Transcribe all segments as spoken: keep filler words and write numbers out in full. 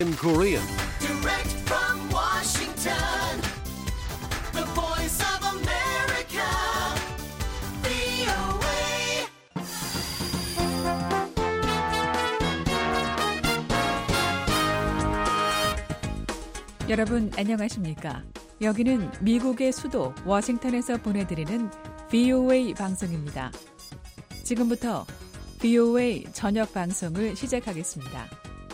In Korean. Direct from Washington, the voice of America, 브이오에이. 여러분 안녕하십니까? 여기는 미국의 수도 워싱턴에서 보내드리는 브이오에이 방송입니다. 지금부터 브이오에이 저녁 방송을 시작하겠습니다.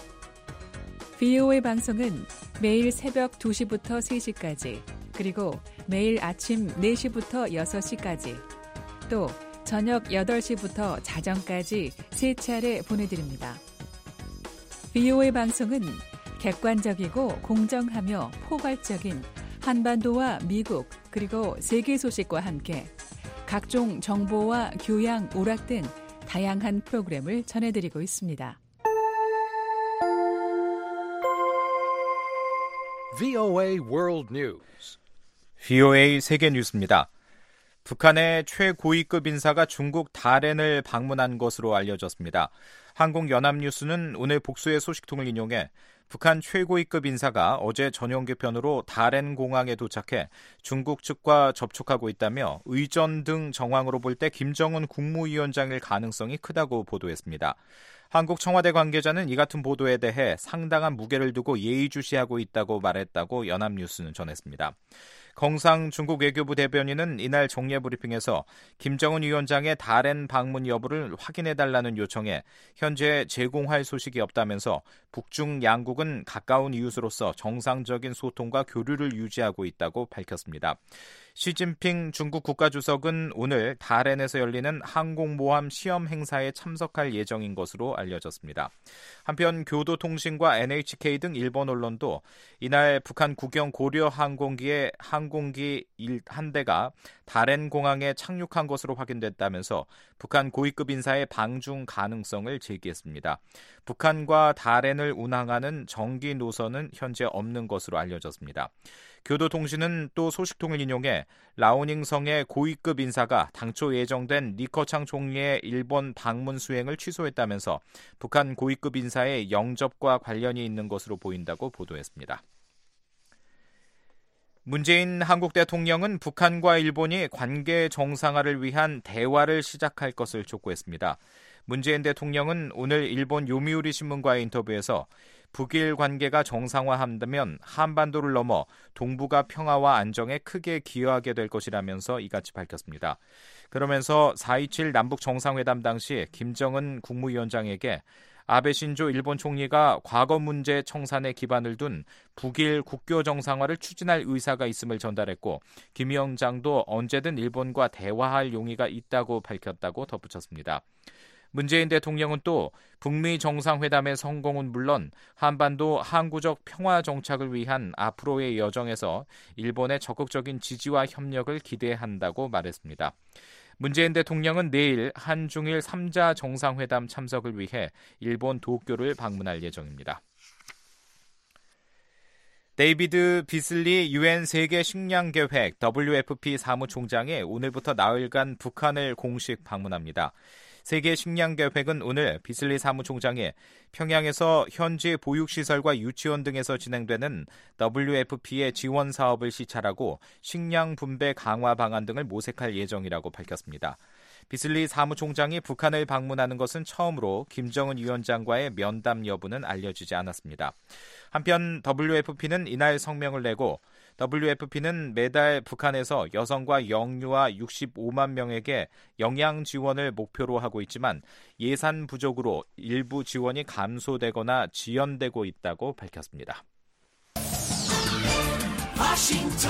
브이오에이 방송은 매일 새벽 두 시부터 세 시까지, 그리고 매일 아침 네 시부터 여섯 시까지, 또 저녁 여덟 시부터 자정까지 세 차례 보내드립니다. 브이오에이 방송은 객관적이고 공정하며 포괄적인 한반도와 미국 그리고 세계 소식과 함께 각종 정보와 교양, 오락 등 다양한 프로그램을 전해드리고 있습니다. 브이오에이 World News. 브이오에이 세계 뉴스입니다. 북한의 최고위급 인사가 중국 다롄을 방문한 것으로 알려졌습니다. 한국연합뉴스는 오늘 복수의 소식통을 인용해 북한 최고위급 인사가 어제 전용 개편으로 다롄 공항에 도착해 중국 측과 접촉하고 있다며 의전 등 정황으로 볼 때 김정은 국무위원장일 가능성이 크다고 보도했습니다. 한국 청와대 관계자는 이 같은 보도에 대해 상당한 무게를 두고 예의주시하고 있다고 말했다고 연합뉴스는 전했습니다. 경상 중국 외교부 대변인은 이날 정례 브리핑에서 김정은 위원장의 다롄 방문 여부를 확인해달라는 요청에 현재 제공할 소식이 없다면서 북중 양국은 가까운 이웃으로서 정상적인 소통과 교류를 유지하고 있다고 밝혔습니다. 시진핑 중국 국가주석은 오늘 다롄에서 열리는 항공모함 시험 행사에 참석할 예정인 것으로 알려졌습니다. 한편 교도통신과 엔에이치케이 등 일본 언론도 이날 북한 국영 고려 항공기의 항공기 한 대가 다롄 공항에 착륙한 것으로 확인됐다면서 북한 고위급 인사의 방중 가능성을 제기했습니다. 북한과 다롄을 운항하는 정기 노선은 현재 없는 것으로 알려졌습니다. 교도통신은 또 소식통을 인용해 라오닝성의 고위급 인사가 당초 예정된 리커창 총리의 일본 방문 수행을 취소했다면서 북한 고위급 인사의 영접과 관련이 있는 것으로 보인다고 보도했습니다. 문재인 한국 대통령은 북한과 일본이 관계 정상화를 위한 대화를 시작할 것을 촉구했습니다. 문재인 대통령은 오늘 일본 요미우리 신문과의 인터뷰에서 북일 관계가 정상화한다면 한반도를 넘어 동북아 평화와 안정에 크게 기여하게 될 것이라면서 이같이 밝혔습니다. 그러면서 사 이칠 남북 정상회담 당시 김정은 국무위원장에게 아베 신조 일본 총리가 과거 문제 청산에 기반을 둔 북일 국교 정상화를 추진할 의사가 있음을 전달했고 김 위원장도 언제든 일본과 대화할 용의가 있다고 밝혔다고 덧붙였습니다. 문재인 대통령은 또 북미 정상회담의 성공은 물론 한반도 항구적 평화 정착을 위한 앞으로의 여정에서 일본의 적극적인 지지와 협력을 기대한다고 말했습니다. 문재인 대통령은 내일 한중일 삼 자 정상회담 참석을 위해 일본 도쿄를 방문할 예정입니다. 데이비드 비슬리 유엔 세계 식량 계획 더블유에프피 사무총장이 오늘부터 나흘간 북한을 공식 방문합니다. 세계 식량 계획은 오늘 비슬리 사무총장이 평양에서 현지 보육시설과 유치원 등에서 진행되는 더블유에프피의 지원 사업을 시찰하고 식량 분배 강화 방안 등을 모색할 예정이라고 밝혔습니다. 비슬리 사무총장이 북한을 방문하는 것은 처음으로 김정은 위원장과의 면담 여부는 알려지지 않았습니다. 한편 더블유에프피는 이날 성명을 내고 더블유에프피는 매달 북한에서 여성과 영유아 육십오만 명에게 영양 지원을 목표로 하고 있지만 예산 부족으로 일부 지원이 감소되거나 지연되고 있다고 밝혔습니다. 워싱턴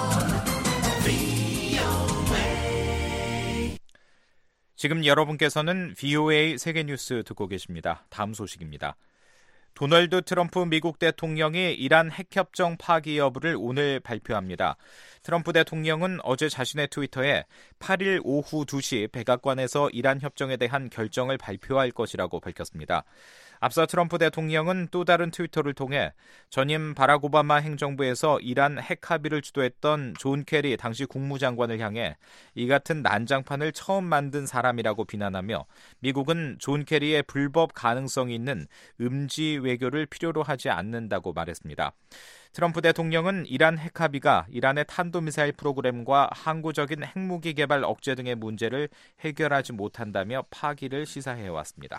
브이오에이. 지금 여러분께서는 브이오에이 세계뉴스 듣고 계십니다. 다음 소식입니다. 도널드 트럼프 미국 대통령이 이란 핵협정 파기 여부를 오늘 발표합니다. 트럼프 대통령은 어제 자신의 트위터에 팔 일 오후 두 시 백악관에서 이란 협정에 대한 결정을 발표할 것이라고 밝혔습니다. 앞서 트럼프 대통령은 또 다른 트위터를 통해 전임 바락 오바마 행정부에서 이란 핵 합의를 주도했던 존 케리 당시 국무장관을 향해 이 같은 난장판을 처음 만든 사람이라고 비난하며 미국은 존 케리의 불법 가능성이 있는 음지 외교를 필요로 하지 않는다고 말했습니다. 트럼프 대통령은 이란 핵 합의가 이란의 탄도미사일 프로그램과 항구적인 핵무기 개발 억제 등의 문제를 해결하지 못한다며 파기를 시사해왔습니다.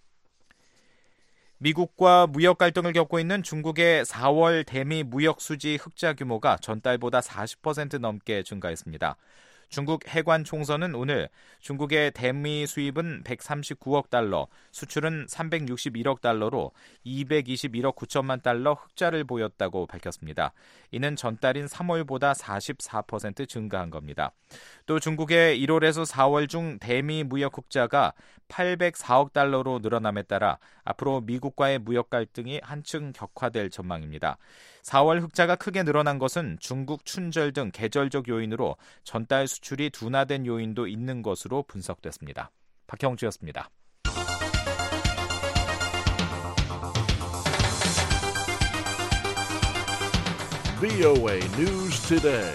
미국과 무역 갈등을 겪고 있는 중국의 사월 대미 무역 수지 흑자 규모가 전달보다 사십 퍼센트 넘게 증가했습니다. 중국 해관 총서는 오늘 중국의 대미 수입은 백삼십구억 달러, 수출은 삼백육십일억 달러로 이백이십일억 구천만 달러 흑자를 보였다고 밝혔습니다. 이는 전달인 삼월보다 사십사 퍼센트 증가한 겁니다. 또 중국의 일월에서 사월 중 대미 무역 흑자가 팔백사억 달러로 늘어남에 따라 앞으로 미국과의 무역 갈등이 한층 격화될 전망입니다. 사월 흑자가 크게 늘어난 것은 중국 춘절 등 계절적 요인으로 전달 수출이 둔화된 요인도 있는 것으로 분석됐습니다. 박형주였습니다. 브이오에이 News Today.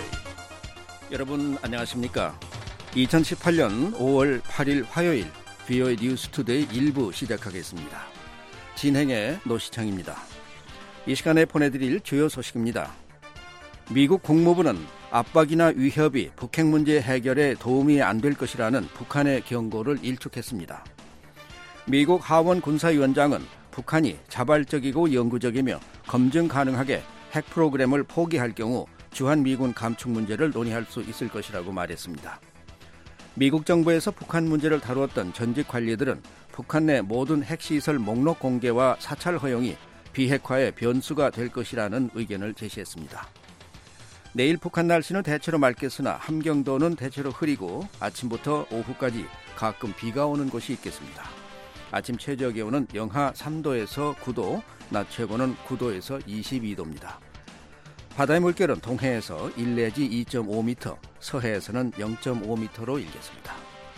여러분 안녕하십니까? 이천십팔년 오월 팔일 화요일 브이오에이 뉴스 투데이 일 부 시작하겠습니다. 진행의 노시창입니다. 이 시간에 보내드릴 주요 소식입니다. 미국 국무부는 압박이나 위협이 북핵 문제 해결에 도움이 안 될 것이라는 북한의 경고를 일축했습니다. 미국 하원 군사위원장은 북한이 자발적이고 영구적이며 검증 가능하게 핵 프로그램을 포기할 경우 주한미군 감축 문제를 논의할 수 있을 것이라고 말했습니다. 미국 정부에서 북한 문제를 다루었던 전직 관리들은 북한 내 모든 핵시설 목록 공개와 사찰 허용이 비핵화의 변수가 될 것이라는 의견을 제시했습니다. 내일 북한 날씨는 대체로 맑겠으나 함경도는 대체로 흐리고 아침부터 오후까지 가끔 비가 오는 곳이 있겠습니다. 아침 최저 기온은 영하 삼도에서 구도, 낮 최고는 구도에서 이십이도입니다. 바다의 물결은 동해에서 일 내지 이 점 오 미터, 서해에서는 영 점 오 미터로 일겠습니다.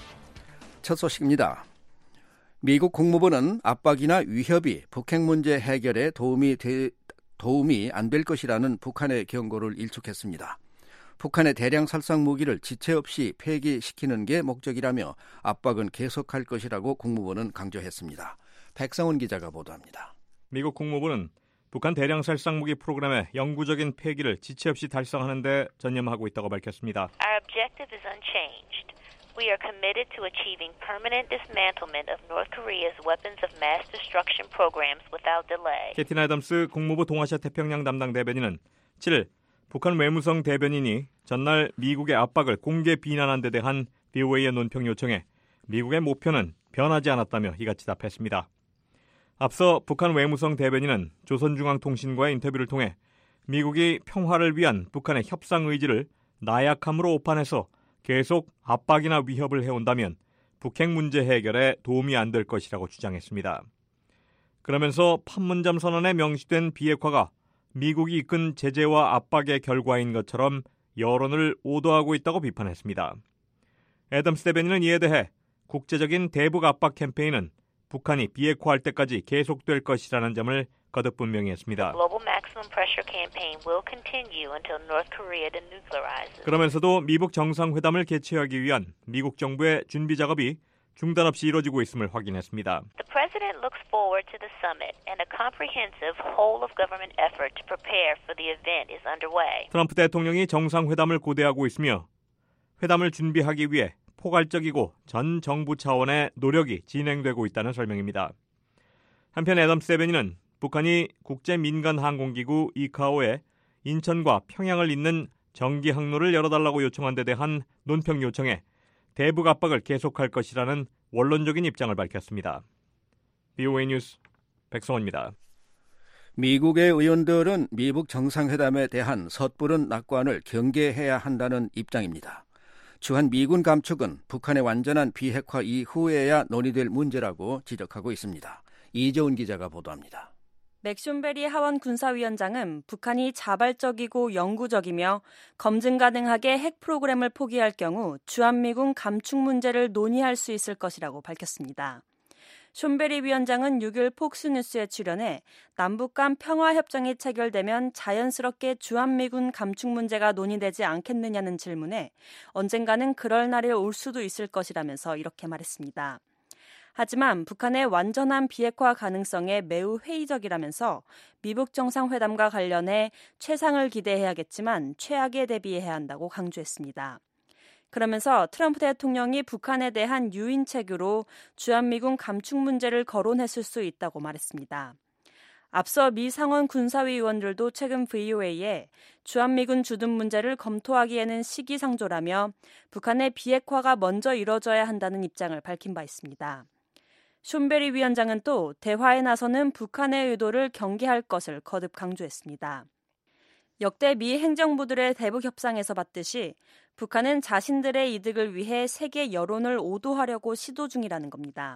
첫 소식입니다. 미국 국무부는 압박이나 위협이 북핵 문제 해결에 도움이, 되, 도움이 안 될 것이라는 북한의 경고를 일축했습니다. 북한의 대량 살상 무기를 지체 없이 폐기시키는 게 목적이라며 압박은 계속할 것이라고 국무부는 강조했습니다. 백성훈 기자가 보도합니다. 미국 국무부는 북한 대량 살상 무기 프로그램의 영구적인 폐기를 지체 없이 달성하는 데 전념하고 있다고 밝혔습니다. Our objective is unchanged. We are committed to achieving permanent dismantlement of North Korea's weapons of mass destruction programs without delay. 캐틴 애덤스 국무부 동아시아 태평양 담당 대변인은 칠일 북한 외무성 대변인이 전날 미국의 압박을 공개 비난한 데 대한 브이오에이의 논평 요청에 미국의 목표는 변하지 않았다며 이같이 답했습니다. 앞서 북한 외무성 대변인은 조선중앙통신과의 인터뷰를 통해 미국이 평화를 위한 북한의 협상 의지를 나약함으로 오판해서 계속 압박이나 위협을 해온다면 북핵 문제 해결에 도움이 안 될 것이라고 주장했습니다. 그러면서 판문점 선언에 명시된 비핵화가 미국이 이끈 제재와 압박의 결과인 것처럼 여론을 오도하고 있다고 비판했습니다. 애덤스 대변인은 이에 대해 국제적인 대북 압박 캠페인은 북한이 비핵화할 때까지 계속될 것이라는 점을 거듭 분명히 했습니다. 그러면서도 미북 정상회담을 개최하기 위한 미국 정부의 준비 작업이 중단 없이 이루어지고 있음을 확인했습니다. The president looks forward to the summit and a comprehensive whole-of-government effort to prepare for the event is underway. 트럼프 대통령이 정상회담을 고대하고 있으며 회담을 준비하기 위해 포괄적이고 전 정부 차원의 노력이 진행되고 있다는 설명입니다. 한편 애덤스 대변인은 북한이 국제민간항공기구 이카오에 인천과 평양을 잇는 정기 항로를 열어달라고 요청한 데 대한 논평 요청에 대북 압박을 계속할 것이라는 원론적인 입장을 밝혔습니다. 브이오에이 뉴스 백성원입니다. 미국의 의원들은 미북 정상회담에 대한 섣부른 낙관을 경계해야 한다는 입장입니다. 주한 미군 감축은 북한의 완전한 비핵화 이후에야 논의될 문제라고 지적하고 있습니다. 이재훈 기자가 보도합니다. 맥숀베리 하원 군사위원장은 북한이 자발적이고 영구적이며 검증 가능하게 핵 프로그램을 포기할 경우 주한미군 감축 문제를 논의할 수 있을 것이라고 밝혔습니다. 숀 베리 위원장은 육일 폭스뉴스에 출연해 남북 간 평화협정이 체결되면 자연스럽게 주한미군 감축 문제가 논의되지 않겠느냐는 질문에 언젠가는 그럴 날이 올 수도 있을 것이라면서 이렇게 말했습니다. 하지만 북한의 완전한 비핵화 가능성에 매우 회의적이라면서 미북 정상회담과 관련해 최상을 기대해야겠지만 최악에 대비해야 한다고 강조했습니다. 그러면서 트럼프 대통령이 북한에 대한 유인책으로 주한미군 감축 문제를 거론했을 수 있다고 말했습니다. 앞서 미 상원 군사위 의원들도 최근 브이오에이에 주한미군 주둔 문제를 검토하기에는 시기상조라며 북한의 비핵화가 먼저 이뤄져야 한다는 입장을 밝힌 바 있습니다. 숀 베리 위원장은 또 대화에 나서는 북한의 의도를 경계할 것을 거듭 강조했습니다. 역대 미 행정부들의 대북 협상에서 봤듯이 북한은 자신들의 이득을 위해 세계 여론을 오도하려고 시도 중이라는 겁니다.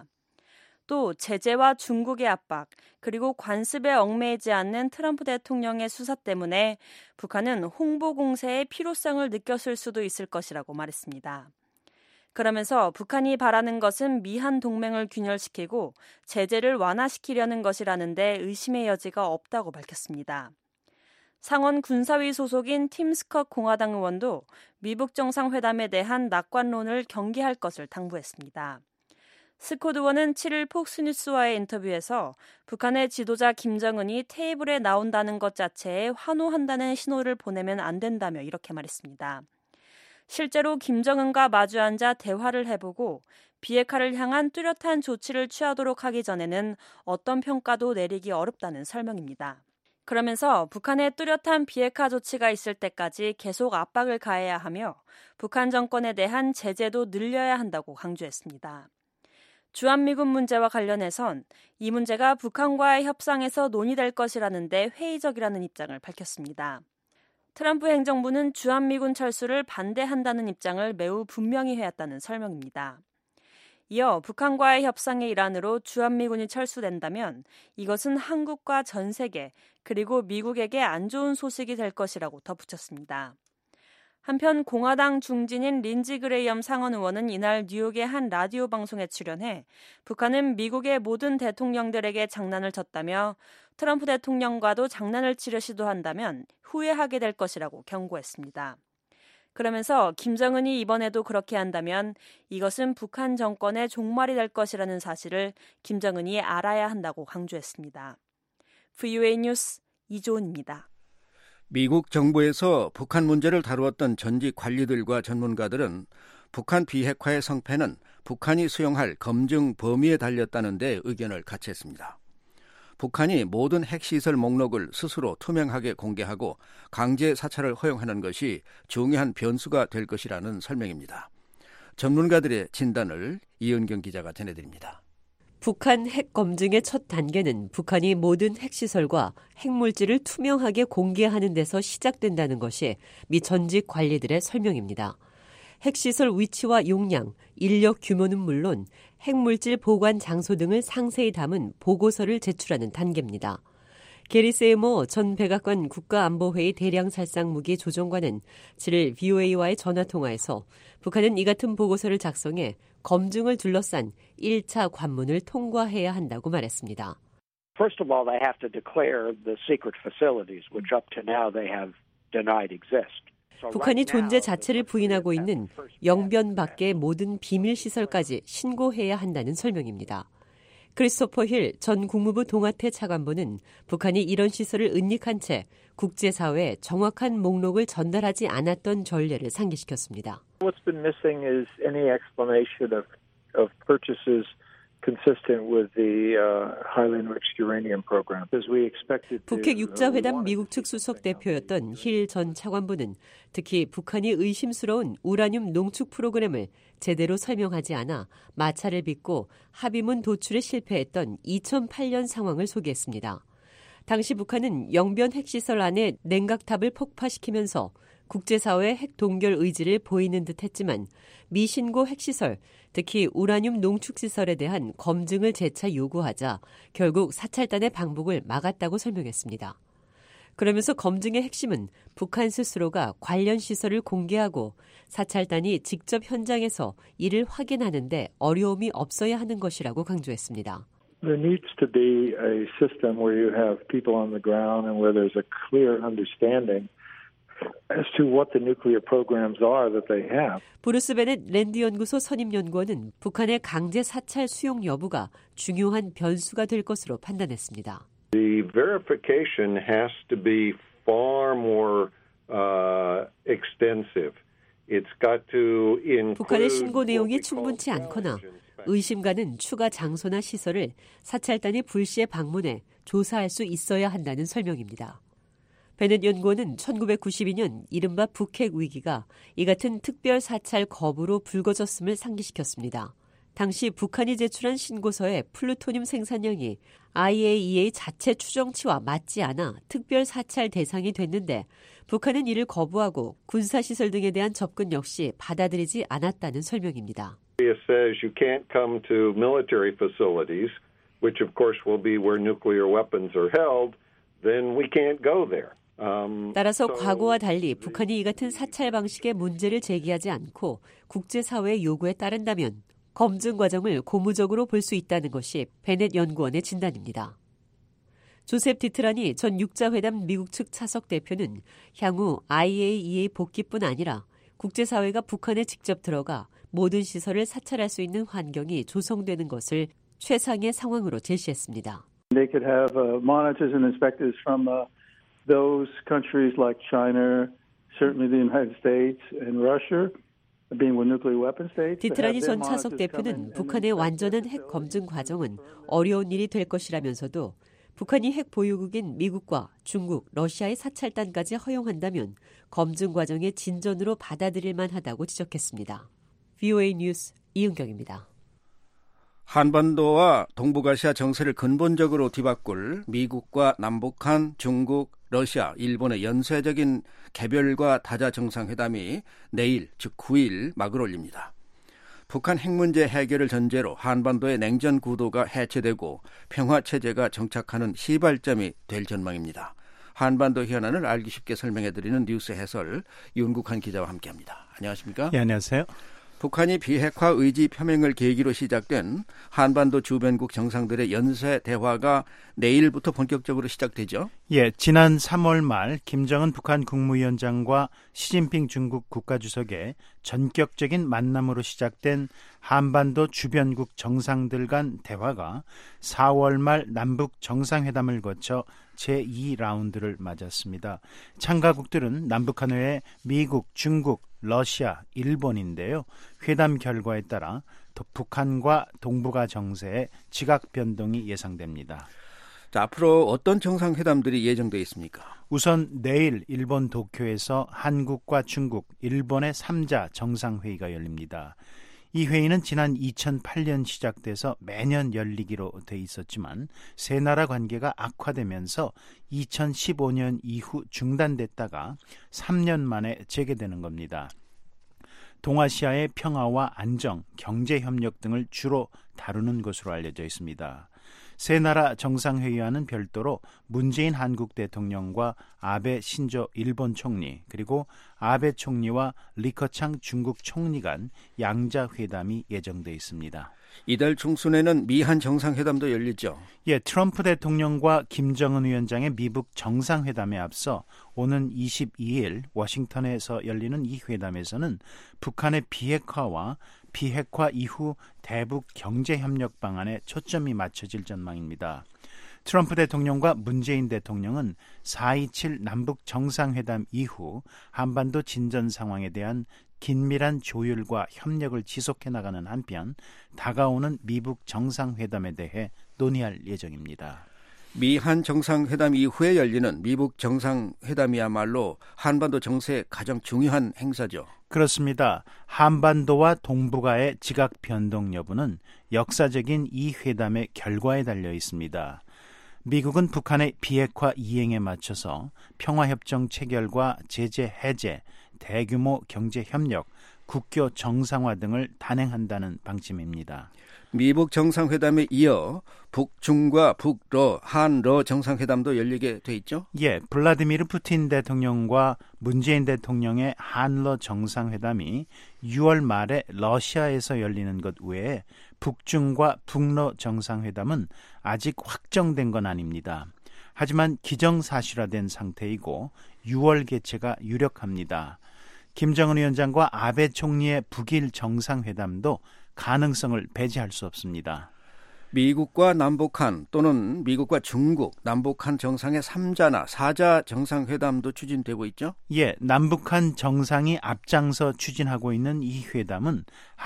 또 제재와 중국의 압박, 그리고 관습에 얽매이지 않는 트럼프 대통령의 수사 때문에 북한은 홍보 공세의 필요성을 느꼈을 수도 있을 것이라고 말했습니다. 그러면서 북한이 바라는 것은 미한 동맹을 균열시키고 제재를 완화시키려는 것이라는데 의심의 여지가 없다고 밝혔습니다. 상원 군사위 소속인 팀 스컷 공화당 의원도 미북 정상회담에 대한 낙관론을 경계할 것을 당부했습니다. 스콧 의원은 칠일 폭스뉴스와의 인터뷰에서 북한의 지도자 김정은이 테이블에 나온다는 것 자체에 환호한다는 신호를 보내면 안 된다며 이렇게 말했습니다. 실제로 김정은과 마주 앉아 대화를 해보고 비핵화를 향한 뚜렷한 조치를 취하도록 하기 전에는 어떤 평가도 내리기 어렵다는 설명입니다. 그러면서 북한의 뚜렷한 비핵화 조치가 있을 때까지 계속 압박을 가해야 하며 북한 정권에 대한 제재도 늘려야 한다고 강조했습니다. 주한미군 문제와 관련해선 이 문제가 북한과의 협상에서 논의될 것이라는데 회의적이라는 입장을 밝혔습니다. 트럼프 행정부는 주한미군 철수를 반대한다는 입장을 매우 분명히 해왔다는 설명입니다. 이어 북한과의 협상의 일환으로 주한미군이 철수된다면 이것은 한국과 전 세계 그리고 미국에게 안 좋은 소식이 될 것이라고 덧붙였습니다. 한편 공화당 중진인 린지 그레이엄 상원 의원은 이날 뉴욕의 한 라디오 방송에 출연해 북한은 미국의 모든 대통령들에게 장난을 쳤다며 트럼프 대통령과도 장난을 치려 시도한다면 후회하게 될 것이라고 경고했습니다. 그러면서 김정은이 이번에도 그렇게 한다면 이것은 북한 정권의 종말이 될 것이라는 사실을 김정은이 알아야 한다고 강조했습니다. 브이오에이 뉴스 이조은입니다. 미국 정부에서 북한 문제를 다루었던 전직 관리들과 전문가들은 북한 비핵화의 성패는 북한이 수용할 검증 범위에 달렸다는 데 의견을 같이 했습니다. 북한이 모든 핵시설 목록을 스스로 투명하게 공개하고 강제 사찰을 허용하는 것이 중요한 변수가 될 것이라는 설명입니다. 전문가들의 진단을 이은경 기자가 전해드립니다. 북한 핵 검증의 첫 단계는 북한이 모든 핵시설과 핵물질을 투명하게 공개하는 데서 시작된다는 것이 미 전직 관리들의 설명입니다. 핵시설 위치와 용량, 인력 규모는 물론 핵물질 보관 장소 등을 상세히 담은 보고서를 제출하는 단계입니다. 게리 세이머 전 백악관 국가안보회의 대량살상무기 조정관은 칠일 브이오에이와의 전화통화에서 북한은 이 같은 보고서를 작성해 검증을 둘러싼 일 차 관문을 통과해야 한다고 말했습니다. First of all, they have to declare the secret facilities, which up to now they have denied exist. 북한이 존재 자체를 부인하고 있는 영변 밖의 모든 비밀시설까지 신고해야 한다는 설명입니다. 크리스토퍼 힐 전 국무부 동아태 차관보는 북한이 이런 시설을 은닉한 채 국제사회에 정확한 목록을 전달하지 않았던 전례를 상기시켰습니다. What's been missing is any explanation of, of purchases consistent with the uh, highly enriched uranium program. As we expected. 북핵 육자회담 미국 측 수석 대표였던 힐 전 차관보는 특히 북한이 의심스러운 우라늄 농축 프로그램을 제대로 설명하지 않아 마찰을 빚고 합의문 도출에 실패했던 이천팔 년 상황을 소개했습니다. 당시 북한은 영변 핵시설 안에 냉각탑을 폭파시키면서 국제사회의 핵 동결 의지를 보이는 듯 했지만 미신고 핵시설, 특히 우라늄 농축시설에 대한 검증을 재차 요구하자 결국 사찰단의 방북을 막았다고 설명했습니다. 그러면서 검증의 핵심은 북한 스스로가 관련 시설을 공개하고 사찰단이 직접 현장에서 이를 확인하는데 어려움이 없어야 하는 것이라고 강조했습니다. There needs to be a system where you have people on the ground and where there's a clear understanding as to what the nuclear programs are that they have. 브루스 베넷 랜드 연구소 선임 연구원은 북한의 강제 사찰 수용 여부가 중요한 변수가 될 것으로 판단했습니다. The verification has to be far more uh, extensive. It's got to include 북한의 신고 내용이 충분치 않거나 의심가는 추가 장소나 시설을 사찰단이 불시에 방문해 조사할 수 있어야 한다는 설명입니다. 베넷 연구원은 천구백구십이 년 이른바 북핵 위기가 이 같은 특별 사찰 거부로 불거졌음을 상기시켰습니다. 당시 북한이 제출한 신고서의 플루토늄 생산량이 아이에이이에이 자체 추정치와 맞지 않아 특별 사찰 대상이 됐는데 북한은 이를 거부하고 군사시설 등에 대한 접근 역시 받아들이지 않았다는 설명입니다. It says you can't come to military facilities, which of course will be where nuclear weapons are held, then we can't go there. Um, 따라서 so 과거와 달리 북한이 이 같은 사찰 방식의 문제를 제기하지 않고 국제사회의 요구에 따른다면 검증 과정을 고무적으로 볼 수 있다는 것이 베넷 연구원의 진단입니다. 조셉 디트라니 전 육자회담 미국 측 차석 대표는 향후 아이에이이에이 복귀뿐 아니라 국제사회가 북한에 직접 들어가 모든 시설을 사찰할 수 있는 환경이 조성되는 것을 최상의 상황으로 제시했습니다. They could have uh, monitors and inspectors from uh, those countries like China, certainly the United States and Russia. 디트라니 전 차석 대표는 북한의 완전한 핵 검증 과정은 어려운 일이 될 것이라면서도 북한이 핵 보유국인 미국과 중국, 러시아의 사찰단까지 허용한다면 검증 과정의 진전으로 받아들일 만하다고 지적했습니다. 브이오에이 뉴스 이은경입니다. 한반도와 동북아시아 정세를 근본적으로 뒤바꿀 미국과 남북한, 중국, 러시아, 일본의 연쇄적인 개별과 다자 정상회담이 내일, 즉 구 일 막을 올립니다. 북한 핵 문제 해결을 전제로 한반도의 냉전 구도가 해체되고 평화체제가 정착하는 시발점이 될 전망입니다. 한반도 현안을 알기 쉽게 설명해드리는 뉴스 해설 윤국한 기자와 함께합니다. 안녕하십니까? 네, 안녕하세요. 북한이 비핵화 의지 표명을 계기로 시작된 한반도 주변국 정상들의 연쇄 대화가 내일부터 본격적으로 시작되죠? 예, 지난 삼월 말 김정은 북한 국무위원장과 시진핑 중국 국가주석의 전격적인 만남으로 시작된 한반도 주변국 정상들 간 대화가 사월 말 남북 정상회담을 거쳐 제이 라운드를 맞았습니다. 참가국들은 남북한 외에 미국, 중국, 러시아, 일본인데요. 회담 결과에 따라 북한과 동북아 정세의 지각 변동이 예상됩니다. 자, 앞으로 어떤 정상회담들이 예정되어 있습니까? 우선 내일 일본 도쿄에서 한국과 중국, 일본의 삼 자 정상회의가 열립니다. 이 회의는 지난 이천팔 년 시작돼서 매년 열리기로 돼 있었지만 세 나라 관계가 악화되면서 이천십오 년 이후 중단됐다가 삼 년 만에 재개되는 겁니다. 동아시아의 평화와 안정, 경제협력 등을 주로 다루는 것으로 알려져 있습니다. 세 나라 정상회의와는 별도로 문재인 한국 대통령과 아베 신조 일본 총리 그리고 아베 총리와 리커창 중국 총리 간 양자 회담이 예정돼 있습니다. 이달 중순에는 미한 정상회담도 열리죠? 예, 트럼프 대통령과 김정은 위원장의 미북 정상회담에 앞서 오는 이십이 일 워싱턴에서 열리는 이 회담에서는 북한의 비핵화와 비핵화 이후 대북 경제협력 방안에 초점이 맞춰질 전망입니다. 트럼프 대통령과 문재인 대통령은 사 이칠 남북 정상회담 이후 한반도 진전 상황에 대한 긴밀한 조율과 협력을 지속해 나가는 한편 다가오는 미북 정상회담에 대해 논의할 예정입니다. 미한 정상회담 이후에 열리는 미북 정상회담이야말로 한반도 정세의 가장 중요한 행사죠. 그렇습니다. 한반도와 동북아의 지각 변동 여부는 역사적인 이 회담의 결과에 달려 있습니다. 미국은 북한의 비핵화 이행에 맞춰서 평화협정 체결과 제재 해제, 대규모 경제협력, 국교 정상화 등을 단행한다는 방침입니다. 미북 정상회담에 이어 북중과 북러, 한러 정상회담도 열리게 돼 있죠? 예, 블라디미르 푸틴 대통령과 문재인 대통령의 한러 정상회담이 유월 말에 러시아에서 열리는 것 외에 북중과 북러 정상회담은 아직 확정된 건 아닙니다. 하지만 기정사실화된 상태이고 유월 개최가 유력합니다. 김정은 위원장과 아베 총리의 북일 정상회담도 가능성을 배제할 수 없습니다. 미국과 남북한 또는 미국과 중국, 남북한 정상의 삼자나 사자 정상회담도 추진되고 있죠? 예, 남북한 정상이 앞장서 추진하고 있는 이 회담은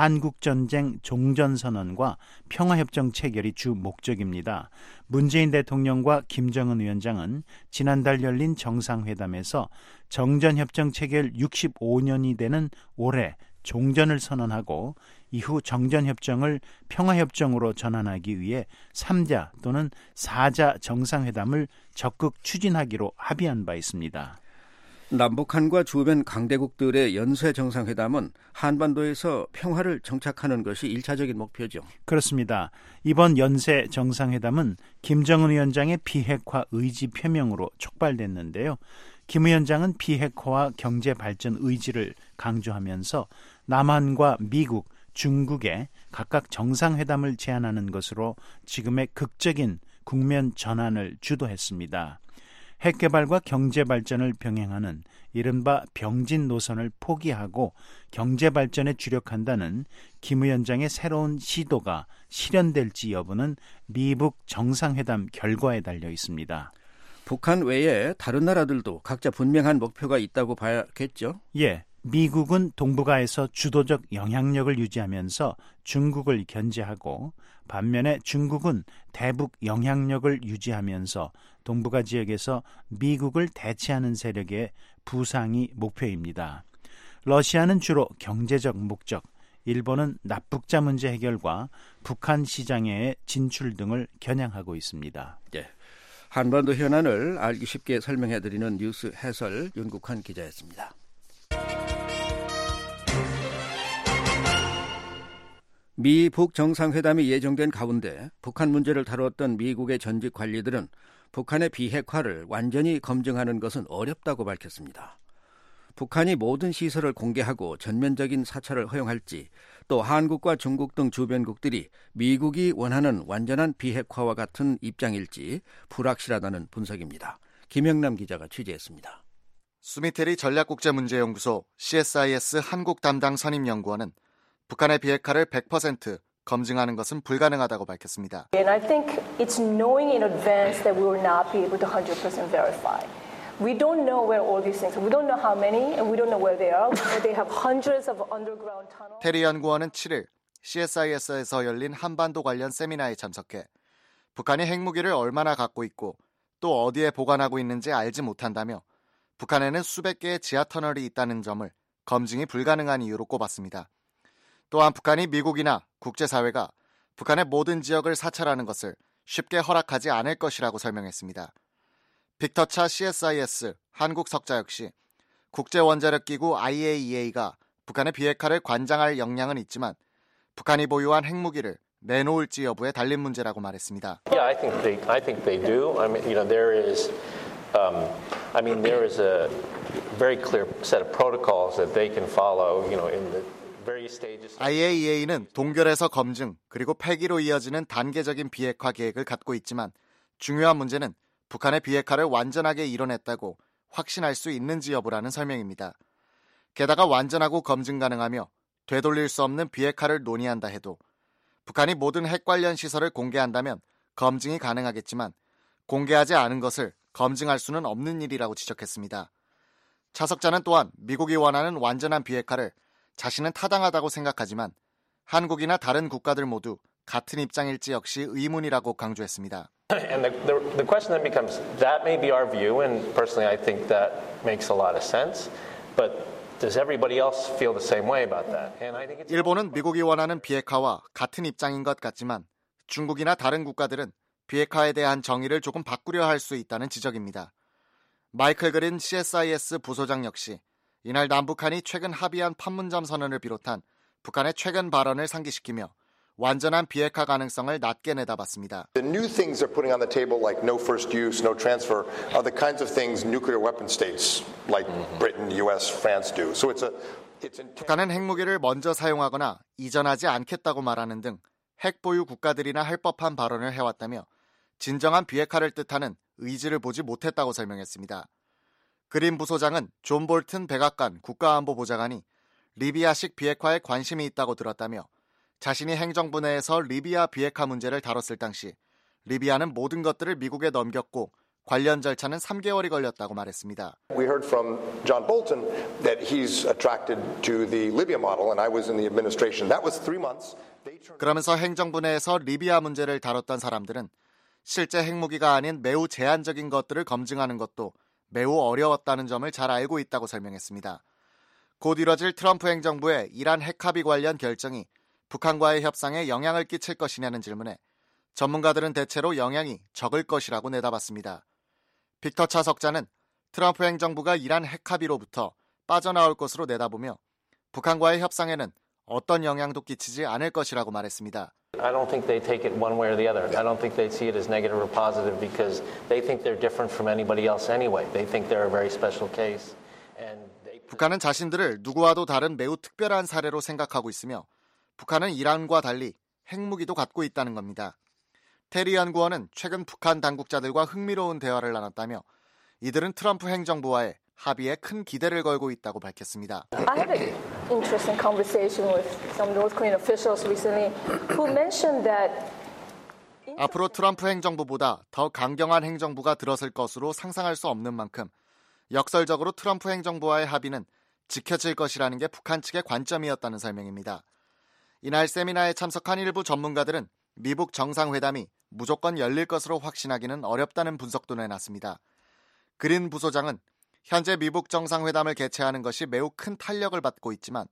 한국전쟁 종전선언과 평화협정 체결이 주 목적입니다. 문재인 대통령과 김정은 위원장은 지난달 열린 정상회담에서 정전협정 체결 육십오 년이 되는 올해 종전을 선언하고 이후 정전협정을 평화협정으로 전환하기 위해 삼자 또는 사자 정상회담을 적극 추진하기로 합의한 바 있습니다. 남북한과 주변 강대국들의 연쇄 정상회담은 한반도에서 평화를 정착하는 것이 일차적인 목표죠. 그렇습니다. 이번 연쇄 정상회담은 김정은 위원장의 비핵화 의지 표명으로 촉발됐는데요. 김 위원장은 비핵화와 경제 발전 의지를 강조하면서 남한과 미국, 중국에 각각 정상회담을 제안하는 것으로 지금의 극적인 국면 전환을 주도했습니다. 핵개발과 경제발전을 병행하는 이른바 병진 노선을 포기하고 경제발전에 주력한다는 김 위원장의 새로운 시도가 실현될지 여부는 미북 정상회담 결과에 달려 있습니다. 북한 외에 다른 나라들도 각자 분명한 목표가 있다고 봐야겠죠? 예, 미국은 동북아에서 주도적 영향력을 유지하면서 중국을 견제하고 반면에 중국은 대북 영향력을 유지하면서 동북아 지역에서 미국을 대체하는 세력의 부상이 목표입니다. 러시아는 주로 경제적 목적, 일본은 납북자 문제 해결과 북한 시장의 진출 등을 겨냥하고 있습니다. 네. 한반도 현안을 알기 쉽게 설명해드리는 뉴스 해설 윤국환 기자였습니다. 미북 정상회담이 예정된 가운데 북한 문제를 다루었던 미국의 전직 관리들은 북한의 비핵화를 완전히 검증하는 것은 어렵다고 밝혔습니다. 북한이 모든 시설을 공개하고 전면적인 사찰을 허용할지 또 한국과 중국 등 주변국들이 미국이 원하는 완전한 비핵화와 같은 입장일지 불확실하다는 분석입니다. 김영남 기자가 취재했습니다. 수미테리 전략국제문제연구소 씨에스아이에스 한국 담당 선임연구원은 북한의 비핵화를 백 퍼센트 검증하는 것은 불가능하다고 밝혔습니다. And I think it's knowing in advance that we will not be able to one hundred percent verify. We don't know where all these things are. We don't know how many and we don't know where they are. They have hundreds of underground tunnels. 테리 연구원은 칠 일 씨에스아이에스에서 열린 한반도 관련 세미나에 참석해 북한이 핵무기를 얼마나 갖고 있고 또 어디에 보관하고 있는지 알지 못한다며 북한에는 수백 개의 지하터널이 있다는 점을 검증이 불가능한 이유로 꼽았습니다. 또한 북한이 미국이나 국제사회가 북한의 모든 지역을 사찰하는 것을 쉽게 허락하지 않을 것이라고 설명했습니다. 빅터 차 씨에스아이에스 한국 석자 역시 국제원자력기구 아이에이이에이가 북한의 비핵화를 관장할 역량은 있지만 북한이 보유한 핵무기를 내놓을지 여부에 달린 문제라고 말했습니다. Yeah, I think they, I think they do. I mean, you know, there is, um, I mean, there is a very clear set of protocols that they can follow, you know, in the 아이에이이에이는 동결에서 검증 그리고 폐기로 이어지는 단계적인 비핵화 계획을 갖고 있지만 중요한 문제는 북한의 비핵화를 완전하게 이뤄냈다고 확신할 수 있는지 여부라는 설명입니다. 게다가 완전하고 검증 가능하며 되돌릴 수 없는 비핵화를 논의한다 해도 북한이 모든 핵 관련 시설을 공개한다면 검증이 가능하겠지만 공개하지 않은 것을 검증할 수는 없는 일이라고 지적했습니다. 차석자는 또한 미국이 원하는 완전한 비핵화를 자신은 타당하다고 생각하지만 한국이나 다른 국가들 모두 같은 입장일지 역시 의문이라고 강조했습니다. And the, the, the question then becomes, that may be our view, and personally I think that makes a lot of sense, but does everybody else feel the same way about that? And I think it's... 일본은 미국이 원하는 비핵화와 같은 입장인 것 같지만 중국이나 다른 국가들은 비핵화에 대한 정의를 조금 바꾸려 할 수 있다는 지적입니다. 마이클 그린 씨에스아이에스 부소장 역시 이날 남북한이 최근 합의한 판문점 선언을 비롯한 북한의 최근 발언을 상기시키며 완전한 비핵화 가능성을 낮게 내다봤습니다. The new things they're putting on the table, like no first use, no transfer, are the kinds of things nuclear weapon states like Britain, U S, France do. So it's a it's in... 북한은 핵무기를 먼저 사용하거나 이전하지 않겠다고 말하는 등 핵 보유 국가들이나 할 법한 발언을 해왔다며 진정한 비핵화를 뜻하는 의지를 보지 못했다고 설명했습니다. 그린 부소장은 존 볼튼 백악관 국가안보보좌관이 리비아식 비핵화에 관심이 있다고 들었다며 자신이 행정부 내에서 리비아 비핵화 문제를 다뤘을 당시 리비아는 모든 것들을 미국에 넘겼고 관련 절차는 삼 개월이 걸렸다고 말했습니다. We heard from John Bolton that he's attracted to the Libya model, and I was in the administration. That was three months. 그러면서 행정부 내에서 리비아 문제를 다뤘던 사람들은 실제 핵무기가 아닌 매우 제한적인 것들을 검증하는 것도 매우 어려웠다는 점을 잘 알고 있다고 설명했습니다. 곧 이뤄질 트럼프 행정부의 이란 핵합의 관련 결정이 북한과의 협상에 영향을 끼칠 것이냐는 질문에 전문가들은 대체로 영향이 적을 것이라고 내다봤습니다. 빅터 차석자는 트럼프 행정부가 이란 핵합의로부터 빠져나올 것으로 내다보며 북한과의 협상에는 어떤 영향도 끼치지 않을 것이라고 말했습니다. I don't think they take it one way or the other. I don't think they see it as negative or positive because they think they're different from anybody else anyway. They think they're a very special case. And they... 북한은 자신들을 누구와도 다른 매우 특별한 사례로 생각하고 있으며 북한은 이란과 달리 핵무기도 갖고 있다는 겁니다. 테리 연구원은 최근 북한 당국자들과 흥미로운 대화를 나눴다며 이들은 트럼프 행정부와의 합의에 큰 기대를 걸고 있다고 밝혔습니다. I had an interesting conversation with some North Korean officials recently who mentioned that 앞으로 트럼프 행정부보다 더 강경한 행정부가 들어설 것으로 상상할 수 없는 만큼 역설적으로 트럼프 행정부와의 합의는 지켜질 것이라는 게 북한 측의 관점이었다는 설명입니다. 이날 세미나에 참석한 일부 전문가들은 미북 정상회담이 무조건 열릴 것으로 확신하기는 어렵다는 분석도 내놨습니다. 그린 부소장은 현재 미북 정상회담을 개최하는 것이 매우 큰 탄력을 받고 있지만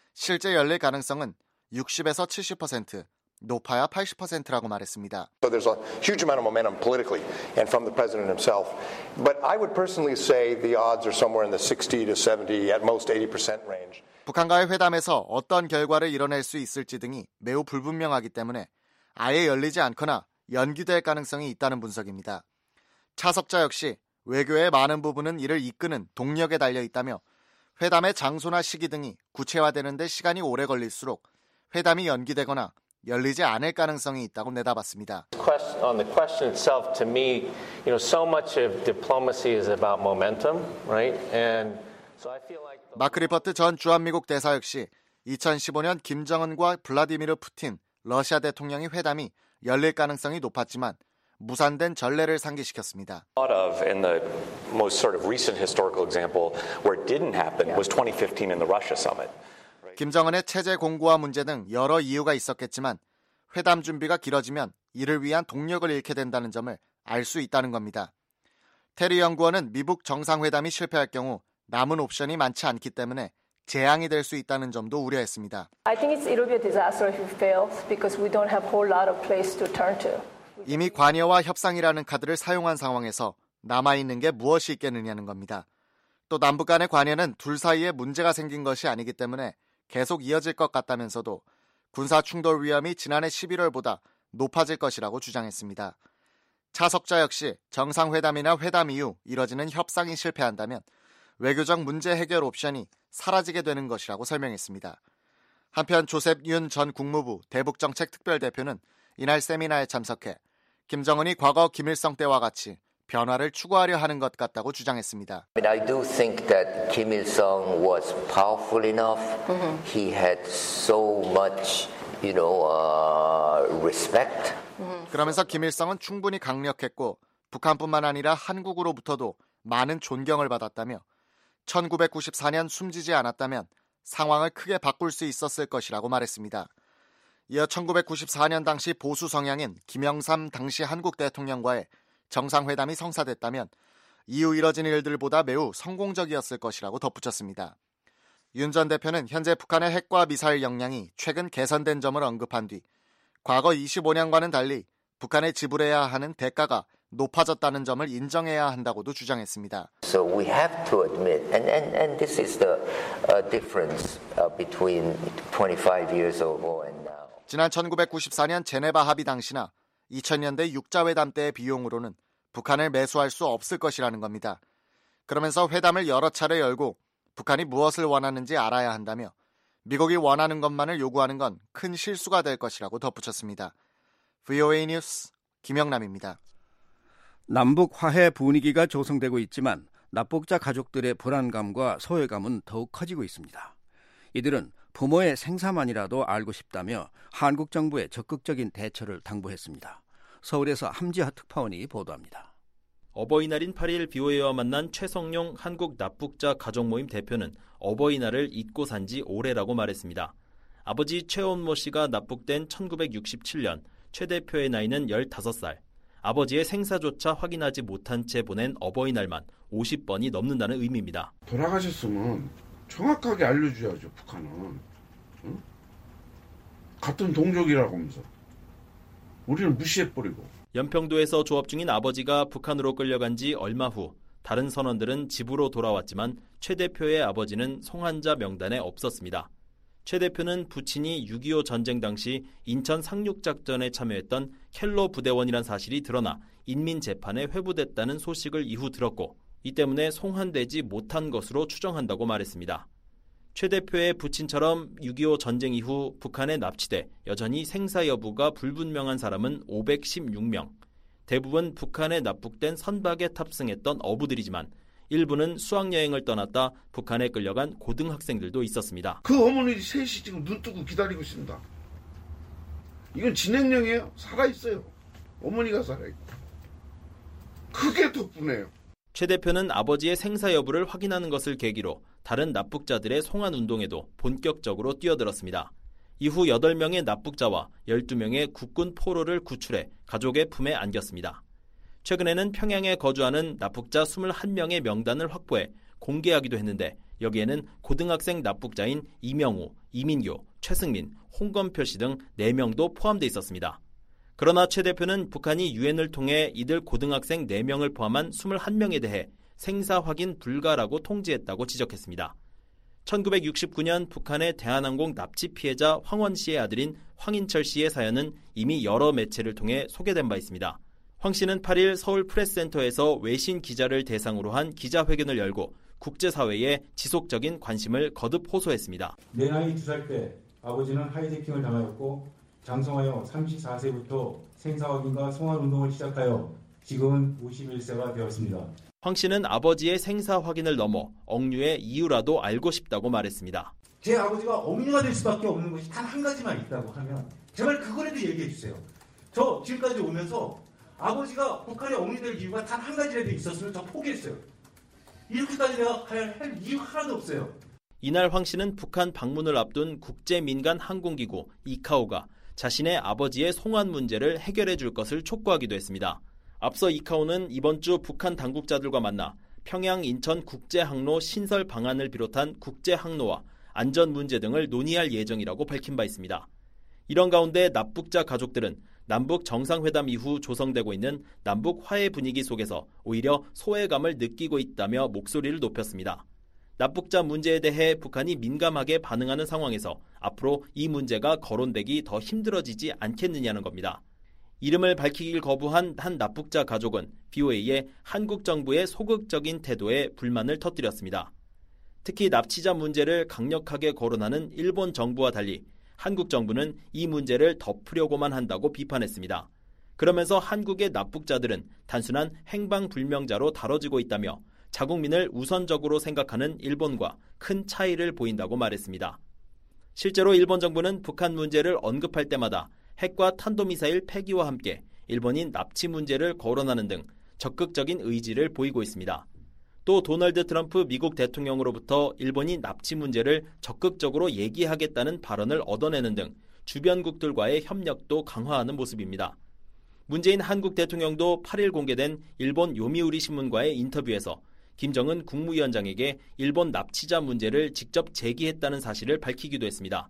실제 열릴 가능성은 육십에서 칠십 퍼센트, 높아야 팔십 퍼센트라고 말했습니다. So there's a huge amount of momentum politically and from the president himself. But I would personally say the odds are somewhere in the sixty to seventy, at most eighty percent range. 북한과의 회담에서 어떤 결과를 이뤄낼 수 있을지 등이 매우 불분명하기 때문에 아예 열리지 않거나 연기될 가능성이 있다는 분석입니다. 차석자 역시 외교의 많은 부분은 이를 이끄는 동력에 달려 있다며 회담의 장소나 시기 등이 구체화되는 데 시간이 오래 걸릴수록 회담이 연기되거나 열리지 않을 가능성이 있다고 내다봤습니다. On the question itself, to me, you know, so much of diplomacy is about momentum, right? And so I feel like 마크 리퍼트 전 주한미국 대사 역시 이천십오 년 김정은과 블라디미르 푸틴 러시아 대통령의 회담이 열릴 가능성이 높았지만 무산된 전례를 상기시켰습니다. Of in the most sort of recent historical example where it didn't happen was twenty fifteen in the Russia summit. 김정은의 체제 공고화 문제 등 여러 이유가 있었겠지만 회담 준비가 길어지면 이를 위한 동력을 잃게 된다는 점을 알 수 있다는 겁니다. 테리 연구원은 미북 정상회담이 실패할 경우 남은 옵션이 많지 않기 때문에 재앙이 될 수 있다는 점도 우려했습니다. I think it's, it'll be a disaster if it fails because we don't have a whole lot of place to turn to. 이미 관여와 협상이라는 카드를 사용한 상황에서 남아있는 게 무엇이 있겠느냐는 겁니다. 또 남북 간의 관여는 둘 사이에 문제가 생긴 것이 아니기 때문에 계속 이어질 것 같다면서도 군사 충돌 위험이 지난해 십일월보다 높아질 것이라고 주장했습니다. 차석자 역시 정상회담이나 회담 이후 이뤄지는 협상이 실패한다면 외교적 문제 해결 옵션이 사라지게 되는 것이라고 설명했습니다. 한편 조셉 윤 전 국무부 대북정책특별대표는 이날 세미나에 참석해 김정은이 과거 김일성 때와 같이 변화를 추구하려 하는 것 같다고 주장했습니다. I do think that Kim Il-sung was powerful enough. Mm-hmm. He had so much, you know, uh, respect. Mm-hmm. 그러면서 김일성은 충분히 강력했고 북한뿐만 아니라 한국으로부터도 많은 존경을 받았다며 천구백구십사 년 숨지지 않았다면 상황을 크게 바꿀 수 있었을 것이라고 말했습니다. 이어 천구백구십사 년 당시 보수 성향인 김영삼 당시 한국 대통령과의 정상회담이 성사됐다면 이후 이뤄진 일들보다 매우 성공적이었을 것이라고 덧붙였습니다. 윤 전 대표는 현재 북한의 핵과 미사일 역량이 최근 개선된 점을 언급한 뒤 과거 이십오 년과는 달리 북한에 지불해야 하는 대가가 높아졌다는 점을 인정해야 한다고도 주장했습니다. So we have to admit, and, and, and this is the uh, difference uh, between twenty-five years ago and now. 지난 천구백구십사 년 제네바 합의 당시나 이천 년대 육자회담 때의 비용으로는 북한을 매수할 수 없을 것이라는 겁니다. 그러면서 회담을 여러 차례 열고 북한이 무엇을 원하는지 알아야 한다며 미국이 원하는 것만을 요구하는 건 큰 실수가 될 것이라고 덧붙였습니다. 브이오에이 뉴스 김영남입니다. 남북 화해 분위기가 조성되고 있지만 납북자 가족들의 불안감과 소외감은 더욱 커지고 있습니다. 이들은 부모의 생사만이라도 알고 싶다며 한국 정부의 적극적인 대처를 당부했습니다. 서울에서 함지하 특파원이 보도합니다. 어버이날인 팔 일 비오에이와 만난 최성룡 한국 납북자 가족모임 대표는 어버이날을 잊고 산 지 오래라고 말했습니다. 아버지 최원모 씨가 납북된 천구백육십칠 년 최 대표의 나이는 열다섯 살. 아버지의 생사조차 확인하지 못한 채 보낸 어버이날만 오십 번이 넘는다는 의미입니다. 돌아가셨으면 정확하게 알려줘야죠. 북한은. 응? 같은 동족이라고 하면서. 우리를 무시해버리고. 연평도에서 조업 중인 아버지가 북한으로 끌려간 지 얼마 후 다른 선원들은 집으로 돌아왔지만 최 대표의 아버지는 송환자 명단에 없었습니다. 최 대표는 부친이 육이오 전쟁 당시 인천 상륙작전에 참여했던 켈로 부대원이란 사실이 드러나 인민재판에 회부됐다는 소식을 이후 들었고 이 때문에 송환되지 못한 것으로 추정한다고 말했습니다. 최 대표의 부친처럼 육이오 전쟁 이후 북한에 납치돼 여전히 생사 여부가 불분명한 사람은 오백십육 명. 대부분 북한에 납북된 선박에 탑승했던 어부들이지만 일부는 수학여행을 떠났다 북한에 끌려간 고등학생들도 있었습니다. 그 어머니들이 셋이 지금 눈 뜨고 기다리고 있습니다. 이건 진행령이에요. 살아있어요. 어머니가 살아있고. 그게 덕분에요. 최 대표는 아버지의 생사 여부를 확인하는 것을 계기로 다른 납북자들의 송환 운동에도 본격적으로 뛰어들었습니다. 이후 여덟 명의 납북자와 열두 명의 국군 포로를 구출해 가족의 품에 안겼습니다. 최근에는 평양에 거주하는 납북자 이십일 명의 명단을 확보해 공개하기도 했는데 여기에는 고등학생 납북자인 이명우, 이민교, 최승민, 홍건표 씨 등 네 명도 포함돼 있었습니다. 그러나 최 대표는 북한이 유엔을 통해 이들 고등학생 네 명을 포함한 이십일 명에 대해 생사 확인 불가라고 통지했다고 지적했습니다. 천구백육십구 년 북한의 대한항공 납치 피해자 황원 씨의 아들인 황인철 씨의 사연은 이미 여러 매체를 통해 소개된 바 있습니다. 황 씨는 팔 일 서울 프레스센터에서 외신 기자를 대상으로 한 기자회견을 열고 국제사회에 지속적인 관심을 거듭 호소했습니다. 내 나이 두 살 때 아버지는 하이제킹을 당하였고 장성하여 서른네 세부터 생사확인과 송환운동을 시작하여 지금은 오십일 세가 되었습니다. 황 씨는 아버지의 생사 확인을 넘어 억류의 이유라도 알고 싶다고 말했습니다. 제 아버지가 억류가 될 수밖에 없는 것이 단 한 가지만 있다고 하면 제발 그거라도 얘기해 주세요. 저 지금까지 오면서 아버지가 북한에 억류될 이유가 단 한 가지라도 있었으면 저 포기했어요. 이렇게까지 내가 할, 할 이유 하나도 없어요. 이날 황 씨는 북한 방문을 앞둔 국제민간항공기구 이카오가 자신의 아버지의 송환 문제를 해결해 줄 것을 촉구하기도 했습니다. 앞서 이카오는 이번 주 북한 당국자들과 만나 평양 인천 국제항로 신설 방안을 비롯한 국제항로와 안전 문제 등을 논의할 예정이라고 밝힌 바 있습니다. 이런 가운데 납북자 가족들은 남북 정상회담 이후 조성되고 있는 남북 화해 분위기 속에서 오히려 소외감을 느끼고 있다며 목소리를 높였습니다. 납북자 문제에 대해 북한이 민감하게 반응하는 상황에서 앞으로 이 문제가 거론되기 더 힘들어지지 않겠느냐는 겁니다. 이름을 밝히길 거부한 한 납북자 가족은 비오에이에 한국 정부의 소극적인 태도에 불만을 터뜨렸습니다. 특히 납치자 문제를 강력하게 거론하는 일본 정부와 달리 한국 정부는 이 문제를 덮으려고만 한다고 비판했습니다. 그러면서 한국의 납북자들은 단순한 행방불명자로 다뤄지고 있다며 자국민을 우선적으로 생각하는 일본과 큰 차이를 보인다고 말했습니다. 실제로 일본 정부는 북한 문제를 언급할 때마다 핵과 탄도미사일 폐기와 함께 일본인 납치 문제를 거론하는 등 적극적인 의지를 보이고 있습니다. 또 도널드 트럼프 미국 대통령으로부터 일본이 납치 문제를 적극적으로 얘기하겠다는 발언을 얻어내는 등 주변국들과의 협력도 강화하는 모습입니다. 문재인 한국 대통령도 팔 일 공개된 일본 요미우리 신문과의 인터뷰에서 김정은 국무위원장에게 일본 납치자 문제를 직접 제기했다는 사실을 밝히기도 했습니다.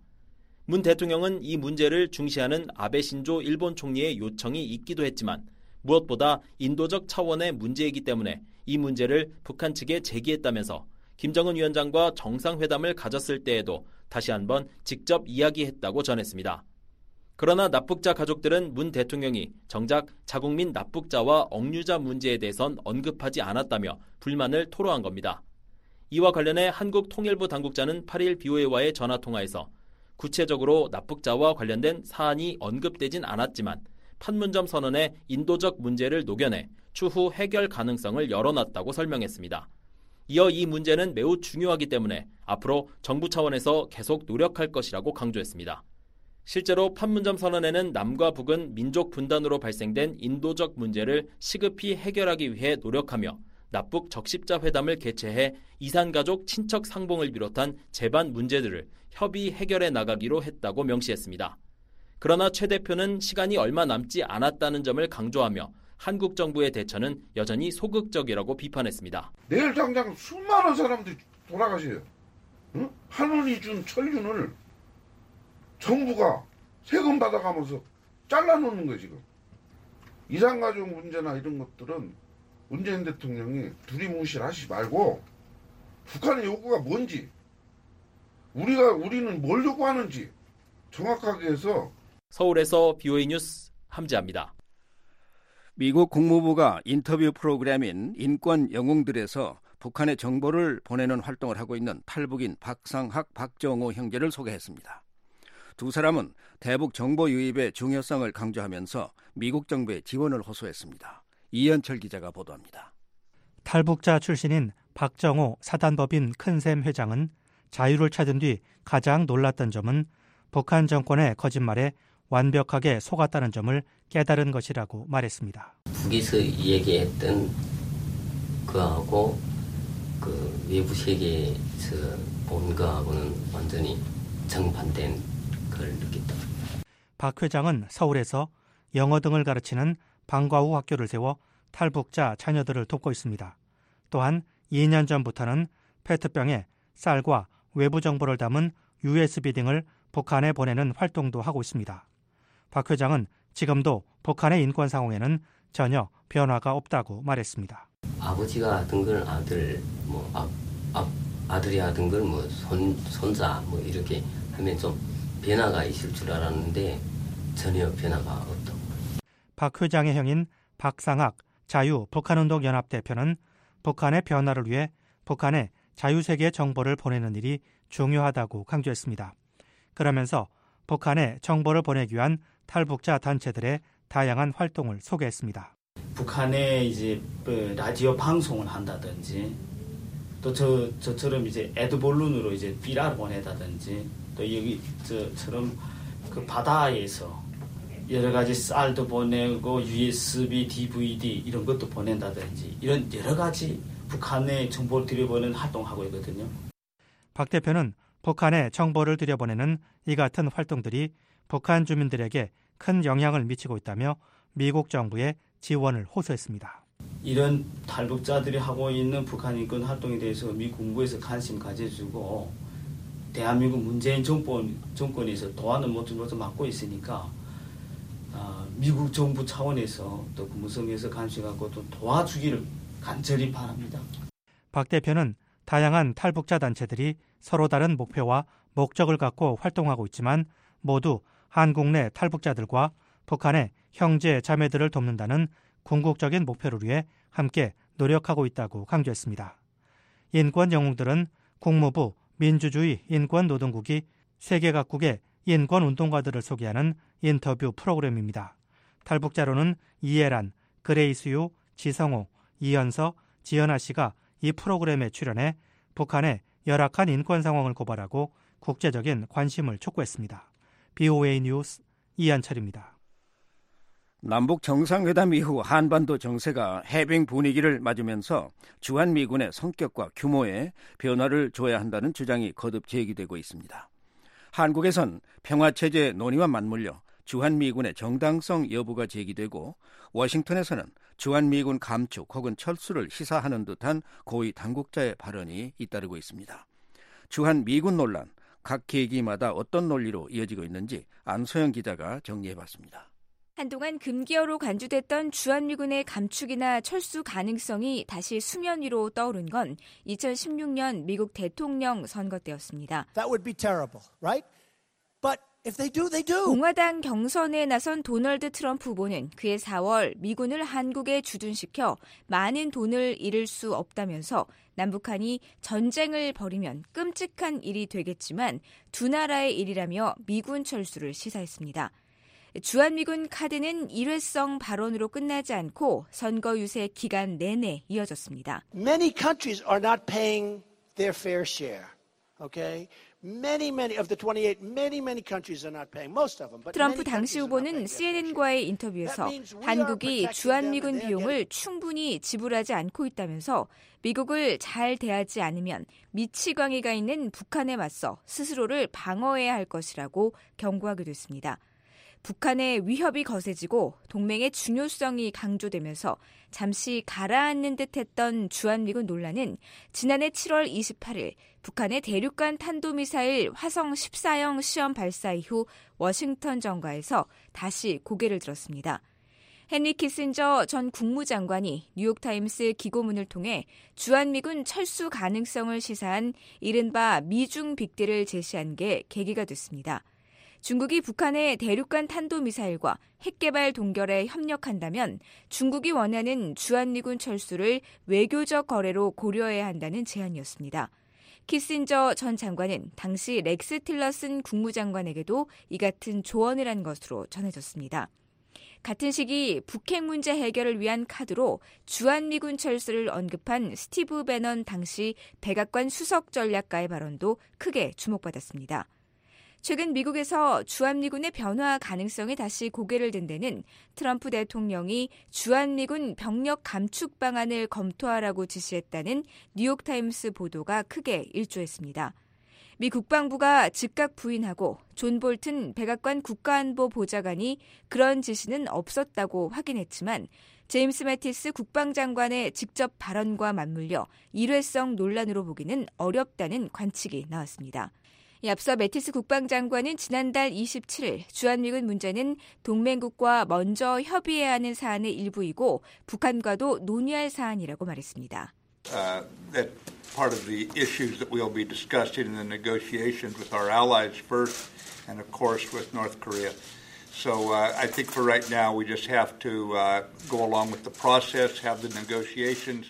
문 대통령은 이 문제를 중시하는 아베 신조 일본 총리의 요청이 있기도 했지만 무엇보다 인도적 차원의 문제이기 때문에 이 문제를 북한 측에 제기했다면서 김정은 위원장과 정상회담을 가졌을 때에도 다시 한번 직접 이야기했다고 전했습니다. 그러나 납북자 가족들은 문 대통령이 정작 자국민 납북자와 억류자 문제에 대해선 언급하지 않았다며 불만을 토로한 겁니다. 이와 관련해 한국통일부 당국자는 팔 일 비오에이와의 전화통화에서 구체적으로 납북자와 관련된 사안이 언급되진 않았지만 판문점 선언의 인도적 문제를 녹여내 추후 해결 가능성을 열어놨다고 설명했습니다. 이어 이 문제는 매우 중요하기 때문에 앞으로 정부 차원에서 계속 노력할 것이라고 강조했습니다. 실제로 판문점 선언에는 남과 북은 민족 분단으로 발생된 인도적 문제를 시급히 해결하기 위해 노력하며 납북 적십자 회담을 개최해 이산가족 친척 상봉을 비롯한 재반 문제들을 협의 해결해 나가기로 했다고 명시했습니다. 그러나 최 대표는 시간이 얼마 남지 않았다는 점을 강조하며 한국 정부의 대처는 여전히 소극적이라고 비판했습니다. 내일 당장 수많은 사람들이 돌아가셔요. 응? 한원이 준 천륜을 정부가 세금 받아가면서 잘라놓는 거예요 지금. 이산가족 문제나 이런 것들은 문재인 대통령이 두리뭉실하시지 말고 북한의 요구가 뭔지 우리가 우리는 뭘 요구하는지 정확하게 해서. 서울에서 비오에이 뉴스 함재합니다. 미국 국무부가 인터뷰 프로그램인 인권 영웅들에서 북한의 정보를 보내는 활동을 하고 있는 탈북인 박상학, 박정호 형제를 소개했습니다. 두 사람은 대북 정보 유입의 중요성을 강조하면서 미국 정부의 지원을 호소했습니다. 이현철 기자가 보도합니다. 탈북자 출신인 박정호 사단법인 큰샘 회장은 자유를 찾은 뒤 가장 놀랐던 점은 북한 정권의 거짓말에 완벽하게 속았다는 점을 깨달은 것이라고 말했습니다. 북에서 얘기했던 그하고 그 외부 세계에서 본 거하고는 완전히 정반대인 걸 느꼈다. 박 회장은 서울에서 영어 등을 가르치는 방과후 학교를 세워 탈북자 자녀들을 돕고 있습니다. 또한 이 년 전부터는 페트병에 쌀과 외부 정보를 담은 유에스비 등을 북한에 보내는 활동도 하고 있습니다. 박 회장은 지금도 북한의 인권 상황에는 전혀 변화가 없다고 말했습니다. 아버지가 하던 걸 아들, 뭐 아, 아, 아들이 하던 걸 뭐 손, 손자 뭐 이렇게 하면 좀 변화가 있을 줄 알았는데 전혀 변화가 없다고. 박 회장의 형인 박상학 자유 북한운동연합 대표는 북한의 변화를 위해 북한에 자유세계 정보를 보내는 일이 중요하다고 강조했습니다. 그러면서 북한에 정보를 보내기 위한 탈북자 단체들의 다양한 활동을 소개했습니다. 북한에 이제 라디오 방송을 한다든지 또 저 저처럼 이제 애드볼룬으로 이제 삐라를 보내다든지 또 여기 저처럼 그 바다에서 여러 가지 쌀도 보내고 유에스비, 디브이디 이런 것도 보낸다든지 이런 여러 가지 북한에 정보를 들여보내는 활동하고 있거든요. 박 대표는 북한에 정보를 들여보내는 이 같은 활동들이 북한 주민들에게 큰 영향을 미치고 있다며 미국 정부의 지원을 호소했습니다. 이런 탈북자들이 하고 있는 북한 인권 활동에 대해서 미국 정부에서 관심 가져주고 대한민국 문재인 정권, 정권에서 도와는 모든 것을 맡고 있으니까 어, 미국 정부 차원에서 또 국무성에서 관심 갖고 또 도와주기를 간절히 바랍니다. 박 대표는 다양한 탈북자 단체들이 서로 다른 목표와 목적을 갖고 활동하고 있지만 모두 한국 내 탈북자들과 북한의 형제 자매들을 돕는다는 궁극적인 목표를 위해 함께 노력하고 있다고 강조했습니다. 인권 영웅들은 국무부 민주주의 인권노동국이 세계 각국의 인권운동가들을 소개하는 인터뷰 프로그램입니다. 탈북자로는 이해란, 그레이스유, 지성호, 이현서, 지연아 씨가 이 프로그램에 출연해 북한의 열악한 인권 상황을 고발하고 국제적인 관심을 촉구했습니다. 비오에이 뉴스 이한철입니다. 남북 정상회담 이후 한반도 정세가 해빙 분위기를 맞으면서 주한미군의 성격과 규모에 변화를 줘야 한다는 주장이 거듭 제기되고 있습니다. 한국에선 평화체제 논의와 맞물려 주한미군의 정당성 여부가 제기되고 워싱턴에서는 주한미군 감축 혹은 철수를 시사하는 듯한 고위 당국자의 발언이 잇따르고 있습니다. 주한미군 논란, 각 계기마다 어떤 논리로 이어지고 있는지 안소영 기자가 정리해봤습니다. 한동안 금기어로 간주됐던 주한미군의 감축이나 철수 가능성이 다시 수면 위로 떠오른 건 이천십육 년 미국 대통령 선거 때였습니다. That would be terrible, right? But If they do, they do. 공화당 경선에 나선 도널드 트럼프 후보는 그해 사월 미군을 한국에 주둔시켜 많은 돈을 잃을 수 없다면서 남북한이 전쟁을 벌이면 끔찍한 일이 되겠지만 두 나라의 일이라며 미군 철수를 시사했습니다. 주한미군 카드는 일회성 발언으로 끝나지 않고 선거 유세 기간 내내 이어졌습니다. Many countries are not paying their fair share. Okay? Many, many of the twenty-eight, many, many countries are not paying. Most of them. But 트럼프 당시 후보는 씨엔엔과의 인터뷰에서 한국이 주한미군 비용을 충분히 지불하지 않고 있다면서 미국을 잘 대하지 않으면 미치광이가 있는 북한에 맞서 스스로를 방어해야 할 것이라고 경고하기도 했습니다. 북한의 위협이 거세지고 동맹의 중요성이 강조되면서 잠시 가라앉는 듯했던 주한미군 논란은 지난해 칠월 이십팔일 북한의 대륙간 탄도미사일 화성 십사형 시험 발사 이후 워싱턴 정가에서 다시 고개를 들었습니다. 헨리 키신저 전 국무장관이 뉴욕타임스 기고문을 통해 주한미군 철수 가능성을 시사한 이른바 미중 빅딜을 제시한 게 계기가 됐습니다. 중국이 북한의 대륙간 탄도미사일과 핵개발 동결에 협력한다면 중국이 원하는 주한미군 철수를 외교적 거래로 고려해야 한다는 제안이었습니다. 키신저 전 장관은 당시 렉스 틸러슨 국무장관에게도 이 같은 조언을 한 것으로 전해졌습니다. 같은 시기 북핵 문제 해결을 위한 카드로 주한미군 철수를 언급한 스티브 배넌 당시 백악관 수석 전략가의 발언도 크게 주목받았습니다. 최근 미국에서 주한미군의 변화 가능성이 다시 고개를 든 데는 트럼프 대통령이 주한미군 병력 감축 방안을 검토하라고 지시했다는 뉴욕타임스 보도가 크게 일조했습니다. 미 국방부가 즉각 부인하고 존 볼튼 백악관 국가안보보좌관이 그런 지시는 없었다고 확인했지만 제임스 매티스 국방장관의 직접 발언과 맞물려 일회성 논란으로 보기는 어렵다는 관측이 나왔습니다. 앞서 매티스 국방장관은 지난달 이십칠일 주한미군 문제는 동맹국과 먼저 협의해야 하는 사안의 일부이고 북한과도 논의할 사안이라고 말했습니다. Uh, that part of the issues that will be discussed in the negotiations with our allies first and of course with North Korea. So uh, I think for right now we just have to uh, go along with the process, have the negotiations.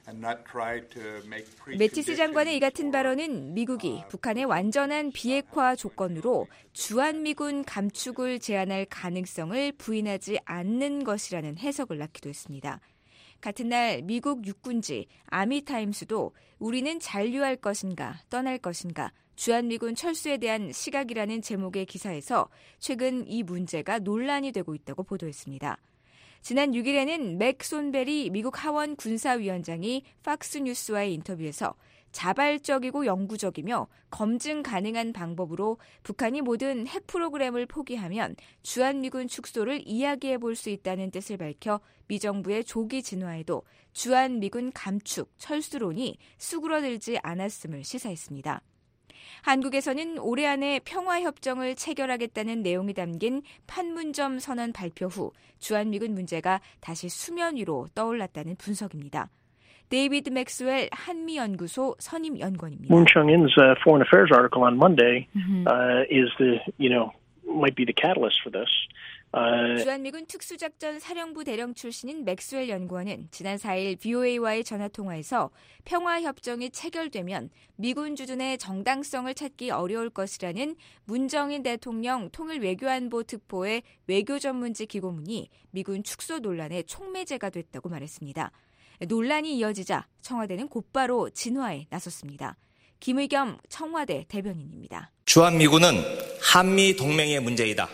매티스 장관의 이 같은 발언은 미국이 북한의 완전한 비핵화 조건으로 주한미군 감축을 제한할 가능성을 부인하지 않는 것이라는 해석을 낳기도 했습니다. 같은 날 미국 육군지 아미타임스도 우리는 잔류할 것인가 떠날 것인가 주한미군 철수에 대한 시각이라는 제목의 기사에서 최근 이 문제가 논란이 되고 있다고 보도했습니다. 지난 육일에는 맥 손베리 미국 하원 군사위원장이 팍스뉴스와의 인터뷰에서 자발적이고 영구적이며 검증 가능한 방법으로 북한이 모든 핵 프로그램을 포기하면 주한미군 축소를 이야기해 볼 수 있다는 뜻을 밝혀 미 정부의 조기 진화에도 주한미군 감축, 철수론이 수그러들지 않았음을 시사했습니다. 한국에서는 올해 안에 평화협정을 체결하겠다는 내용이 담긴 판문점 선언 발표 후 주한미군 문제가 다시 수면 위로 떠올랐다는 분석입니다. 데이비드 맥스웰 한미연구소 선임연구원입니다. Moon Chang-in's uh, foreign affairs article on Monday uh, is the, you know, might be the catalyst for this. 주한미군 특수작전 사령부 대령 출신인 맥스웰 연구원은 지난 사일 브이오에이와의 전화통화에서 평화협정이 체결되면 미군 주둔의 정당성을 찾기 어려울 것이라는 문정인 대통령 통일외교안보 특보의 외교전문지 기고문이 미군 축소 논란의 촉매제가 됐다고 말했습니다. 논란이 이어지자 청와대는 곧바로 진화에 나섰습니다. 김의겸 청와대 대변인입니다. 주한미군은 한미 동맹의 문제이다.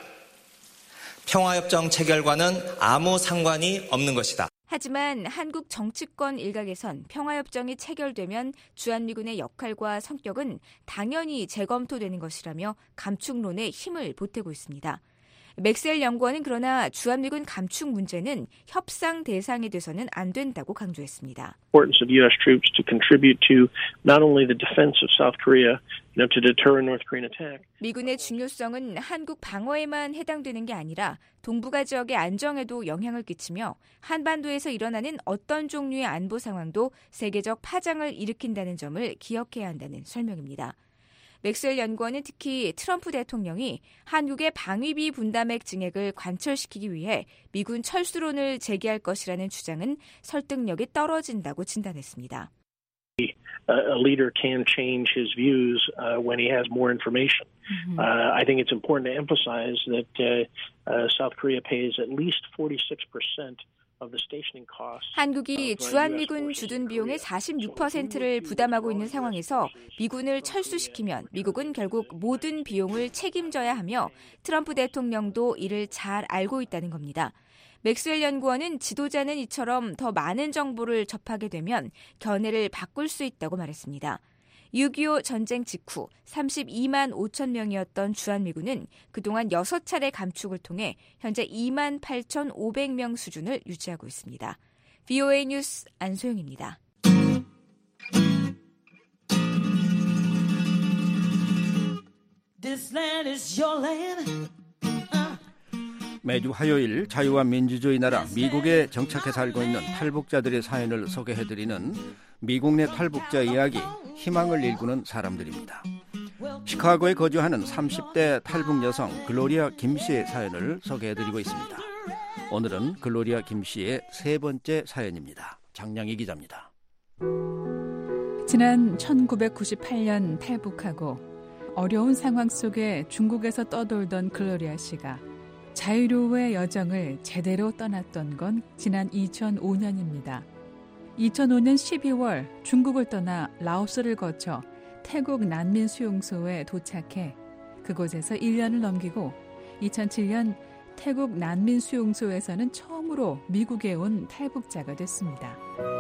평화협정 체결과는 아무 상관이 없는 것이다. 하지만 한국 정치권 일각에선 평화협정이 체결되면 주한미군의 역할과 성격은 당연히 재검토되는 것이라며 감축론에 힘을 보태고 있습니다. 맥스웰 연구원은 그러나 주한미군 감축 문제는 협상 대상이 돼서는 안 된다고 강조했습니다. Importance of U S troops to contribute to not only the defense of South Korea, you know, to deter a North Korean attack. 미군의 중요성은 한국 방어에만 해당되는 게 아니라 동북아 지역의 안정에도 영향을 끼치며 한반도에서 일어나는 어떤 종류의 안보 상황도 세계적 파장을 일으킨다는 점을 기억해야 한다는 설명입니다. 맥스웰 연구원은 특히 트럼프 대통령이 한국의 방위비 분담액 증액을 관철시키기 위해 미군 철수론을 제기할 것이라는 주장은 설득력이 떨어진다고 진단했습니다. A leader can change his views uh, when he has more information. Mm-hmm. Uh, I think it's important to emphasize that uh, uh, South Korea pays at least forty-six percent. 한국이 주한미군 주둔 비용의 사십육 퍼센트를 부담하고 있는 상황에서 미군을 철수시키면 미국은 결국 모든 비용을 책임져야 하며 트럼프 대통령도 이를 잘 알고 있다는 겁니다. 맥스웰 연구원은 지도자는 이처럼 더 많은 정보를 접하게 되면 견해를 바꿀 수 있다고 말했습니다. 육이오 전쟁 직후 삼십이만 오천 명이었던 주한미군은 그동안 여섯 차례 감축을 통해 현재 이만 팔천오백 명 수준을 유지하고 있습니다. 브이오에이 뉴스 안소영입니다. This land is your land. 매주 화요일 자유와 민주주의 나라 미국에 정착해 살고 있는 탈북자들의 사연을 소개해드리는 미국 내 탈북자 이야기, 희망을 일구는 사람들입니다. 시카고에 거주하는 삼십 대 탈북 여성 글로리아 김 씨의 사연을 소개해드리고 있습니다. 오늘은 글로리아 김 씨의 세 번째 사연입니다. 장량희 기자입니다. 지난 천구백구십팔 년 탈북하고 어려운 상황 속에 중국에서 떠돌던 글로리아 씨가 자유로의 여정을 제대로 떠났던 건 지난 이천오 년입니다. 이천오 년 십이월 중국을 떠나 라오스를 거쳐 태국 난민 수용소에 도착해 그곳에서 일 년을 넘기고 이천칠 년 태국 난민 수용소에서는 처음으로 미국에 온 탈북자가 됐습니다.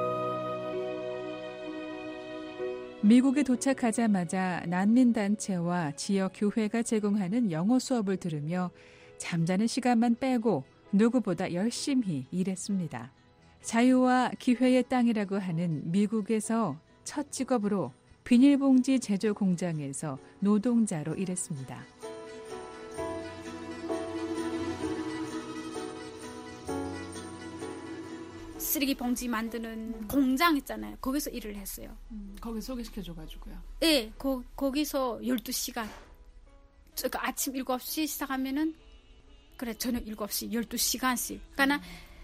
미국에 도착하자마자 난민단체와 지역 교회가 제공하는 영어 수업을 들으며 잠자는 시간만 빼고 누구보다 열심히 일했습니다. 자유와 기회의 땅이라고 하는 미국에서 첫 직업으로 비닐봉지 제조 공장에서 노동자로 일했습니다. 쓰레기 봉지 만드는 음. 공장 있잖아요. 거기서 일을 했어요. 음, 거기 소개시켜줘가지고요. 네, 거, 거기서 열두 시간. 그러니까 아침 일곱 시 시작하면은 그래 저녁 일곱 시 열두 시간씩. 그러니까 음.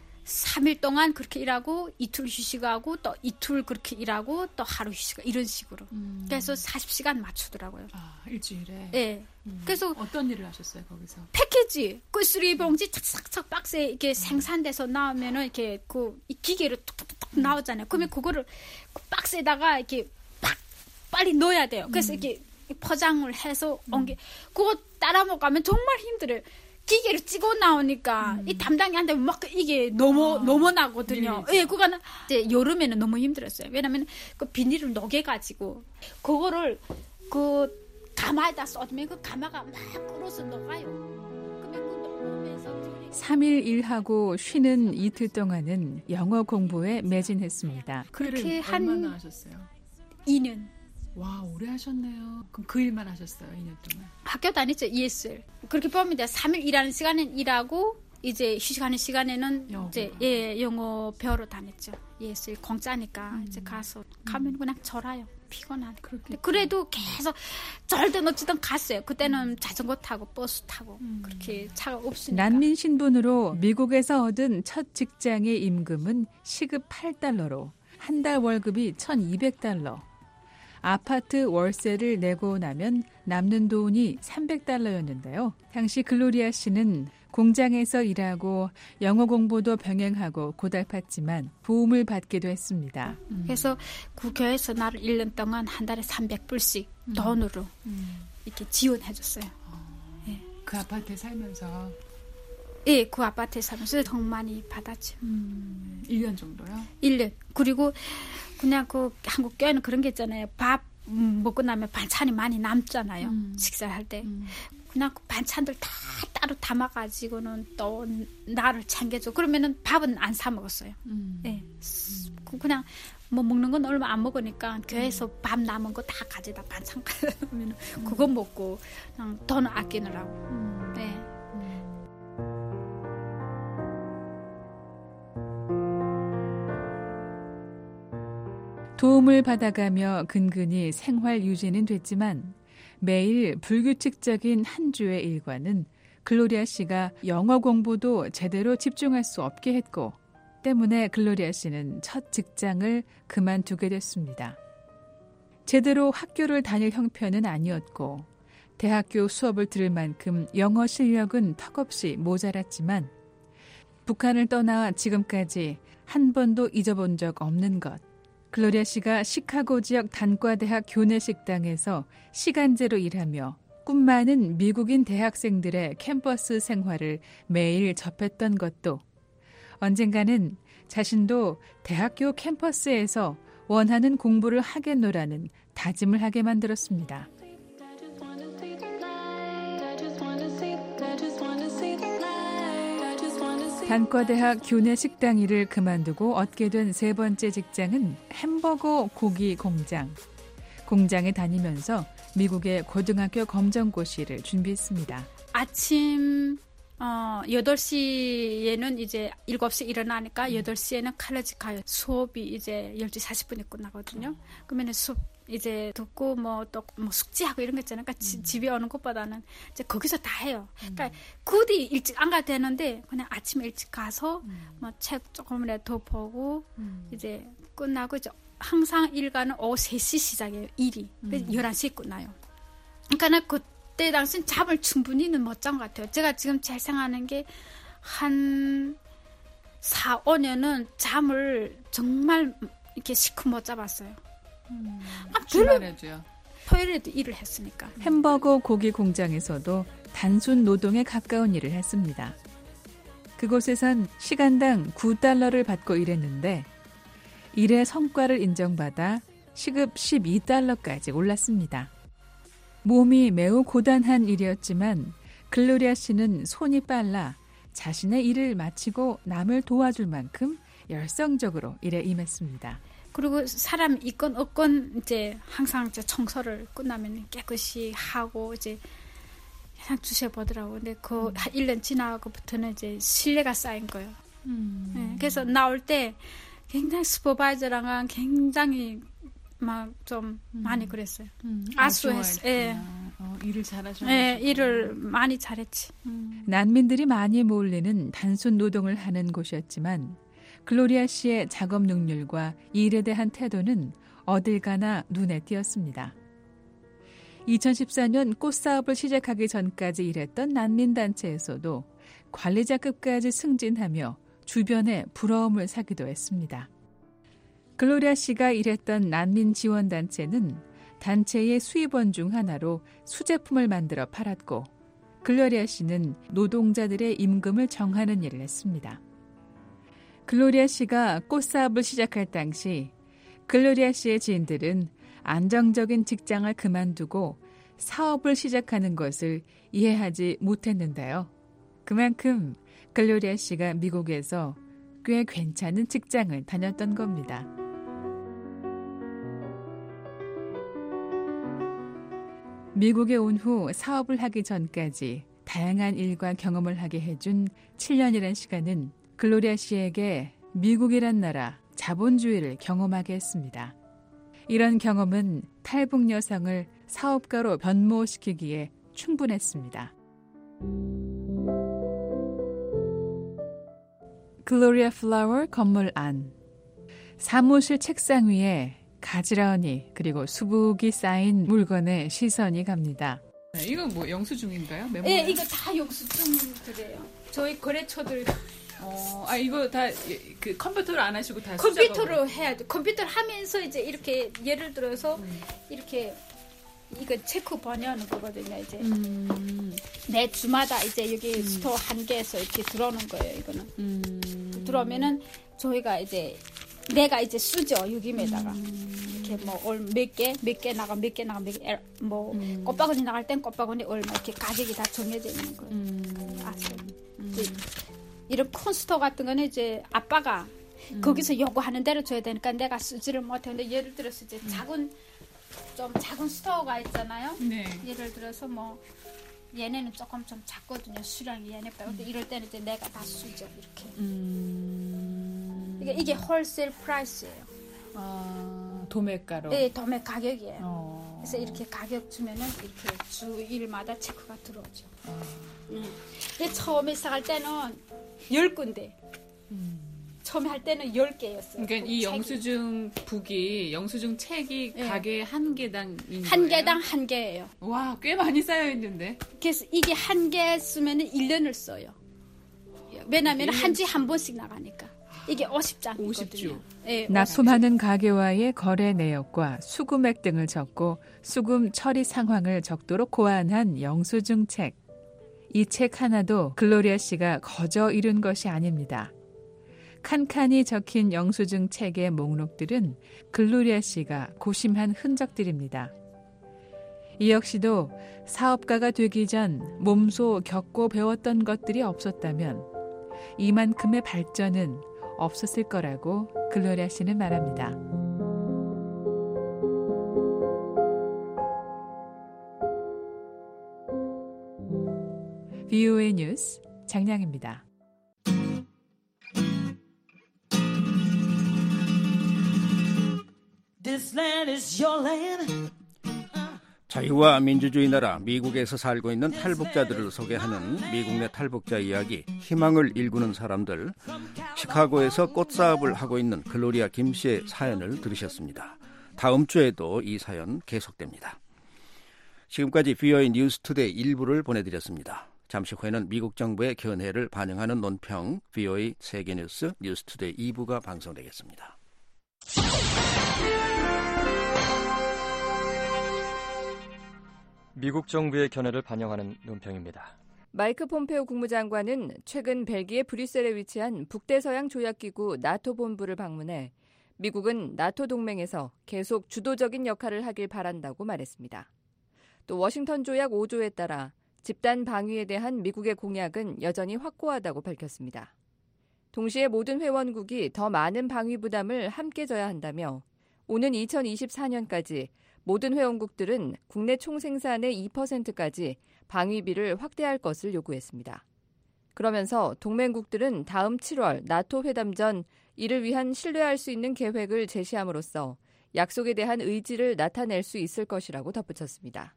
삼 일 동안 그렇게 일하고 이틀 휴식하고 또 이틀 그렇게 일하고 또 하루 휴식 이런 식으로. 음. 그래서 사십 시간 맞추더라고요. 아, 일주일에? 네. 음. 그래서 어떤 일을 하셨어요, 거기서? 패키지. 그 쓰레기 봉지 착착착 박스에 이렇게 음. 생산돼서 나오면은 이렇게 그 기계로 툭툭툭 음. 나오잖아요. 그러면 그거를 그 박스에다가 이렇게 팍 빨리 넣어야 돼요. 그래서 음. 이렇게 포장을 해서 옮겨. 음. 그거 따라 먹으면 정말 힘들어요. 기계를 찍어 나오니까 음. 이 담당이한테 막 이게 넘어 아, 넘어 나거든요. 예, 그거는 이제 여름에는 너무 힘들었어요. 왜냐면 그 비닐을 녹여 가지고 그거를 그 가마에다 쏟으면 그 가마가 막 끓어서 녹아요. 그러면 그 녹으면서 삼 일 일하고 쉬는 이틀 동안은 영어 공부에 매진했습니다. 그렇게 한 얼마나 하셨어요? 이 년. 와, 오래 하셨네요. 그럼 그 일만 하셨어요, 이 년 동안? 학교 다녔죠, 이에스엘. 그렇게 보면 이제 삼 일 일하는 시간은 일하고, 이제 휴식하는 시간에는 영어. 이제, 예, 영어 배우러 다녔죠. 이에스엘 공짜니까 음. 이제 가서, 가면 음. 그냥 절아요. 피곤하네. 그래도 계속 절든 어찌든 갔어요. 그때는 음. 자전거 타고 버스 타고 음. 그렇게 차가 없으니까. 난민 신분으로 미국에서 얻은 첫 직장의 임금은 시급 팔 달러로 한 달 월급이 천이백 달러. 아파트 월세를 내고 나면 남는 돈이 삼백 달러였는데요. 당시 글로리아 씨는 공장에서 일하고 영어 공부도 병행하고 고달팠지만 도움을 받기도 했습니다. 음. 그래서 그 교회에서 나를 일 년 동안 한 달에 삼백 불씩 음. 돈으로 음. 이렇게 지원해줬어요. 어. 네. 그 아파트에 살면서? 예, 그 아파트에 살면서 돈 많이 받았죠. 음. 일 년 정도요? 일 년. 그리고 그냥 그 한국 교회는 그런 게 있잖아요. 밥 먹고 나면 반찬이 많이 남잖아요. 음. 식사할 때. 음. 그냥 그 반찬들 다 따로 담아가지고는 또 나를 챙겨줘. 그러면은 밥은 안 사 먹었어요. 음. 네. 음. 그냥 뭐 먹는 건 얼마 안 먹으니까 교회에서 음. 밥 남은 거 다 가져다 반찬 가져오면 음. 그거 먹고 그냥 돈 아끼느라고. 음. 네. 도움을 받아가며 근근히 생활 유지는 됐지만 매일 불규칙적인 한 주의 일과는 글로리아 씨가 영어 공부도 제대로 집중할 수 없게 했고 때문에 글로리아 씨는 첫 직장을 그만두게 됐습니다. 제대로 학교를 다닐 형편은 아니었고 대학교 수업을 들을 만큼 영어 실력은 턱없이 모자랐지만 북한을 떠나 지금까지 한 번도 잊어본 적 없는 것. 글로리아 씨가 시카고 지역 단과대학 교내 식당에서 시간제로 일하며 꿈 많은 미국인 대학생들의 캠퍼스 생활을 매일 접했던 것도 언젠가는 자신도 대학교 캠퍼스에서 원하는 공부를 하겠노라는 다짐을 하게 만들었습니다. 단과대학 교내 식당 일을 그만두고 얻게 된 세 번째 직장은 햄버거 고기 공장. 공장에 다니면서 미국의 고등학교 검정고시를 준비했습니다. 아침 어, 여덟 시에는 이제 일곱 시 일어나니까 여덟 시에는 칼레지 가요. 수업이 이제 열 시 사십 분에 끝나거든요. 그러면 수업 이제 듣고 뭐 또 뭐 숙제하고 이런 거 있잖아요. 그러니까 음. 집에 오는 것보다는 이제 거기서 다 해요. 그러니까 음. 굳이 일찍 안 가도 되는데 그냥 아침에 일찍 가서 음. 뭐 책 조금이라도 더 보고 음. 이제 끝나고 이제 항상 일과는 오후 세 시 시작해요. 일이. 음. 열한 시에 끝나요. 그러니까 그때 당시엔 잠을 충분히는 못 잔 것 같아요. 제가 지금 잘 생각하는 게 한 사, 오 년은 잠을 정말 이렇게 시큼 못 잡았어요. 음, 아, 주말에도요. 토요일에도 일을 했으니까. 햄버거 고기 공장에서도 단순 노동에 가까운 일을 했습니다. 그곳에선 시간당 구 달러를 받고 일했는데 일의 성과를 인정받아 시급 십이 달러까지 올랐습니다. 몸이 매우 고단한 일이었지만 글로리아 씨는 손이 빨라 자신의 일을 마치고 남을 도와줄 만큼 열성적으로 일에 임했습니다. 그리고 사람 있건 없건 이제 항상 이제 청소를 끝나면 깨끗이 하고 이제 그냥 주셔보더라고. 근데 그 음. 일 년 지나고부터는 이제 신뢰가 쌓인 거예요. 음. 네, 그래서 나올 때 굉장히 슈퍼바이저랑 굉장히 막 좀 음. 많이 그랬어요. 음. 아수했어. 예. 어, 일을 잘하셔. 예, 일을 많이 잘했지. 음. 난민들이 많이 몰리는 단순 노동을 하는 곳이었지만 글로리아 씨의 작업 능률과 일에 대한 태도는 어딜 가나 눈에 띄었습니다. 이천십사 년 꽃사업을 시작하기 전까지 일했던 난민단체에서도 관리자급까지 승진하며 주변에 부러움을 사기도 했습니다. 글로리아 씨가 일했던 난민지원단체는 단체의 수입원 중 하나로 수제품을 만들어 팔았고 글로리아 씨는 노동자들의 임금을 정하는 일을 했습니다. 글로리아 씨가 꽃사업을 시작할 당시 글로리아 씨의 지인들은 안정적인 직장을 그만두고 사업을 시작하는 것을 이해하지 못했는데요. 그만큼 글로리아 씨가 미국에서 꽤 괜찮은 직장을 다녔던 겁니다. 미국에 온 후 사업을 하기 전까지 다양한 일과 경험을 하게 해준 칠 년이란 시간은 글로리아 씨에게 미국이란 나라 자본주의를 경험하게 했습니다. 이런 경험은 탈북 여성을 사업가로 변모시키기에 충분했습니다. 글로리아 플라워 건물 안. 사무실 책상 위에 가지런히 그리고 수북이 쌓인 물건에 시선이 갑니다. 네, 이거 뭐 영수증인가요? 메모요? 네, 이거 다 영수증들이에요. 저희 거래처들. 어, 아 이거 다 그 컴퓨터로 안 하시고 다 컴퓨터로 해야 돼. 컴퓨터를 하면서 이제 이렇게 예를 들어서 음. 이렇게 이거 체크 번역하는 거거든요. 이제 음. 매 주마다 이제 여기 음. 스토어 한 개에서 이렇게 들어오는 거예요. 이거는 음. 들어오면은 저희가 이제 내가 이제 쓰죠. 여기에다가 음. 이렇게 뭐 몇 개, 몇 개 나가, 몇 개 나가, 몇 개 뭐 음. 꽃바구니 나갈 땐 꽃바구니 얼마 이렇게 가격이 다 정해져 있는 거예요. 음. 아세요? 음. 이런 큰 스토어 같은 거는 이제 아빠가 음. 거기서 요구하는 대로 줘야 되니까 내가 쓰지를 못해. 근데 예를 들어서 이제 음. 작은 좀 작은 스토어가 있잖아요. 네. 예를 들어서 뭐 얘네는 조금 좀 작거든요. 수량이 얘네보다. 근데 음. 이럴 때는 이제 내가 다 쓰죠. 이렇게. 음. 이게 이게 홀세일 프라이스예요. 아, 도매가로. 네, 도매 가격이에요. 어. 그래서 이렇게 가격 주면은 이렇게 주일마다 체크가 들어오죠. 음. 근데 처음에 시작할 때는 열 군데. 음. 처음에 할 때는 열 개였어요. 그러니까 이 영수증 북이, 영수증 책이 네. 가게 한 개당 한 거예요? 개당 한 개예요. 와, 꽤 많이 쌓여 있는데. 그래서 이게 한 개 쓰면은 일 년을 써요. 왜냐하면 한 주에 한 번씩 나가니까. 이게 오십 장이거든요. 오십 주. 네, 납품하는 가게와의 거래 내역과 수금액 등을 적고 수금 처리 상황을 적도록 고안한 영수증 책. 이 책 하나도 글로리아 씨가 거저 이룬 것이 아닙니다. 칸칸이 적힌 영수증 책의 목록들은 글로리아 씨가 고심한 흔적들입니다. 이 역시도 사업가가 되기 전 몸소 겪고 배웠던 것들이 없었다면 이만큼의 발전은 없었을 거라고 글로리아 씨는 말합니다. 브이오에이 뉴스 장량입니다. 자유와 민주주의 나라 미국에서 살고 있는 탈북자들을 소개하는 미국 내 탈북자 이야기, 희망을 일구는 사람들, 시카고에서 꽃사업을 하고 있는 글로리아 김 씨의 사연을 들으셨습니다. 다음 주에도 이 사연 계속됩니다. 지금까지 브이오에이 뉴스투데이 일부를 보내드렸습니다. 잠시 후에는 미국 정부의 견해를 반영하는 논평 브이오에이 세계뉴스 뉴스투데이 이 부가 방송되겠습니다. 미국 정부의 견해를 반영하는 논평입니다. 마이크 폼페오 국무장관은 최근 벨기에 브뤼셀에 위치한 북대서양 조약기구 나토 본부를 방문해 미국은 나토 동맹에서 계속 주도적인 역할을 하길 바란다고 말했습니다. 또 워싱턴 조약 오 조에 따라 집단 방위에 대한 미국의 공약은 여전히 확고하다고 밝혔습니다. 동시에 모든 회원국이 더 많은 방위 부담을 함께 져야 한다며 오는 이천이십사 년까지 모든 회원국들은 국내 총생산의 이 퍼센트까지 방위비를 확대할 것을 요구했습니다. 그러면서 동맹국들은 다음 칠월 나토 회담 전 이를 위한 신뢰할 수 있는 계획을 제시함으로써 약속에 대한 의지를 나타낼 수 있을 것이라고 덧붙였습니다.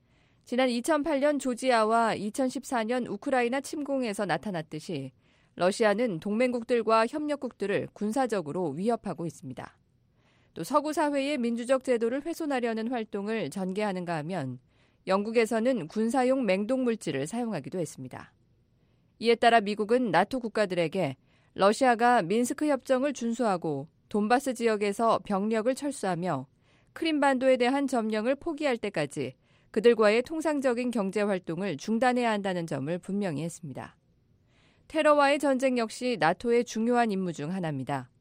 지난 이천팔 년 조지아와 이천십사 년 우크라이나 침공에서 나타났듯이 러시아는 동맹국들과 협력국들을 군사적으로 위협하고 있습니다. 또 서구 사회의 민주적 제도를 훼손하려는 활동을 전개하는가 하면 영국에서는 군사용 맹독물질을 사용하기도 했습니다. 이에 따라 미국은 나토 국가들에게 러시아가 미न्스크 협정을 준수하고 돈바스 지역에서 병력을 철수하며 크림반도에 대한 점령을 포기할 때까지 그들과의 통상적인 경제 활동을 중단해야 한다는 점을 분명히 했습니다. 테러와의 전쟁 역시 나토의 중요한 임무 중 하나입니다.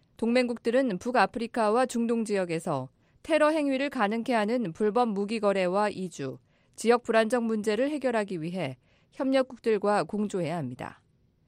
동맹국들은 북아프리카와 중동 지역에서 테러 행위를 가능케 하는 불법 무기 거래와 이주, 지역 불안정 문제를 해결하기 위해 협력국들과 공조해야 합니다.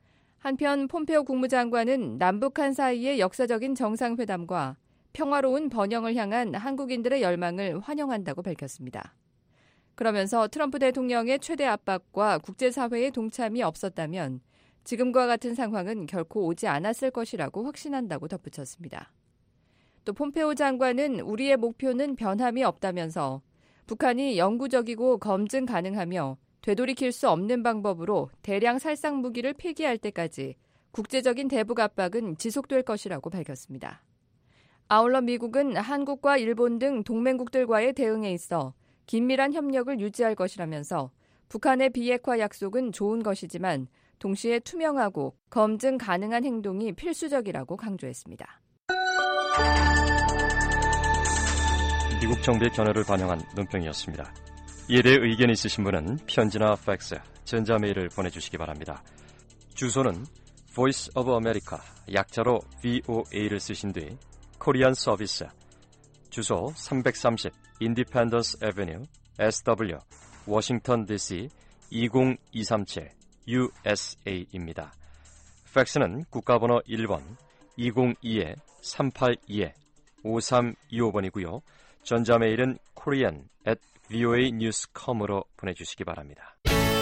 한편 폼페오 국무장관은 남북한 사이의 역사적인 정상회담과 평화로운 번영을 향한 한국인들의 열망을 환영한다고 밝혔습니다. 그러면서 트럼프 대통령의 최대 압박과 국제사회의 동참이 없었다면 지금과 같은 상황은 결코 오지 않았을 것이라고 확신한다고 덧붙였습니다. 또 폼페오 장관은 우리의 목표는 변함이 없다면서 북한이 영구적이고 검증 가능하며 되돌이킬 수 없는 방법으로 대량 살상 무기를 폐기할 때까지 국제적인 대북 압박은 지속될 것이라고 밝혔습니다. 아울러 미국은 한국과 일본 등 동맹국들과의 대응에 있어 긴밀한 협력을 유지할 것이라면서 북한의 비핵화 약속은 좋은 것이지만 동시에 투명하고 검증 가능한 행동이 필수적이라고 강조했습니다. 미국 정부의 견해를 반영한 논평이었습니다. 이에 대해 의견이 있으신 분은 편지나 팩스, 전자메일을 보내주시기 바랍니다. 주소는 Voice of America, 약자로 브이오에이를 쓰신 뒤 코리안 서비스, 주소 삼백삼십 Independence Avenue, 에스더블유, 워싱턴 디씨 이공이삼칠 유에스에이입니다. 팩스는 국가번호 일 번 이공이 삼팔이 오삼이오 번이고요. 전자메일은 korean at 브이오에이뉴스 닷컴으로 보내주시기 바랍니다.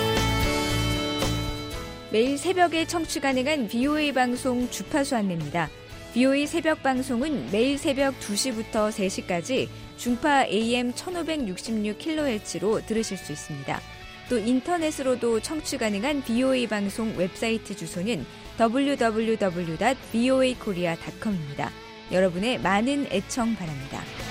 매일 새벽에 청취 가능한 브이오에이 방송 주파수 안내입니다. 브이오에이 새벽 방송은 매일 새벽 두 시부터 세 시까지 중파 에이엠 천오백육십육 킬로헤르츠로 들으실 수 있습니다. 또 인터넷으로도 청취 가능한 비오에이 방송 웹사이트 주소는 더블유 더블유 더블유 닷 브이오에이 코리아 닷 컴입니다. 여러분의 많은 애청 바랍니다.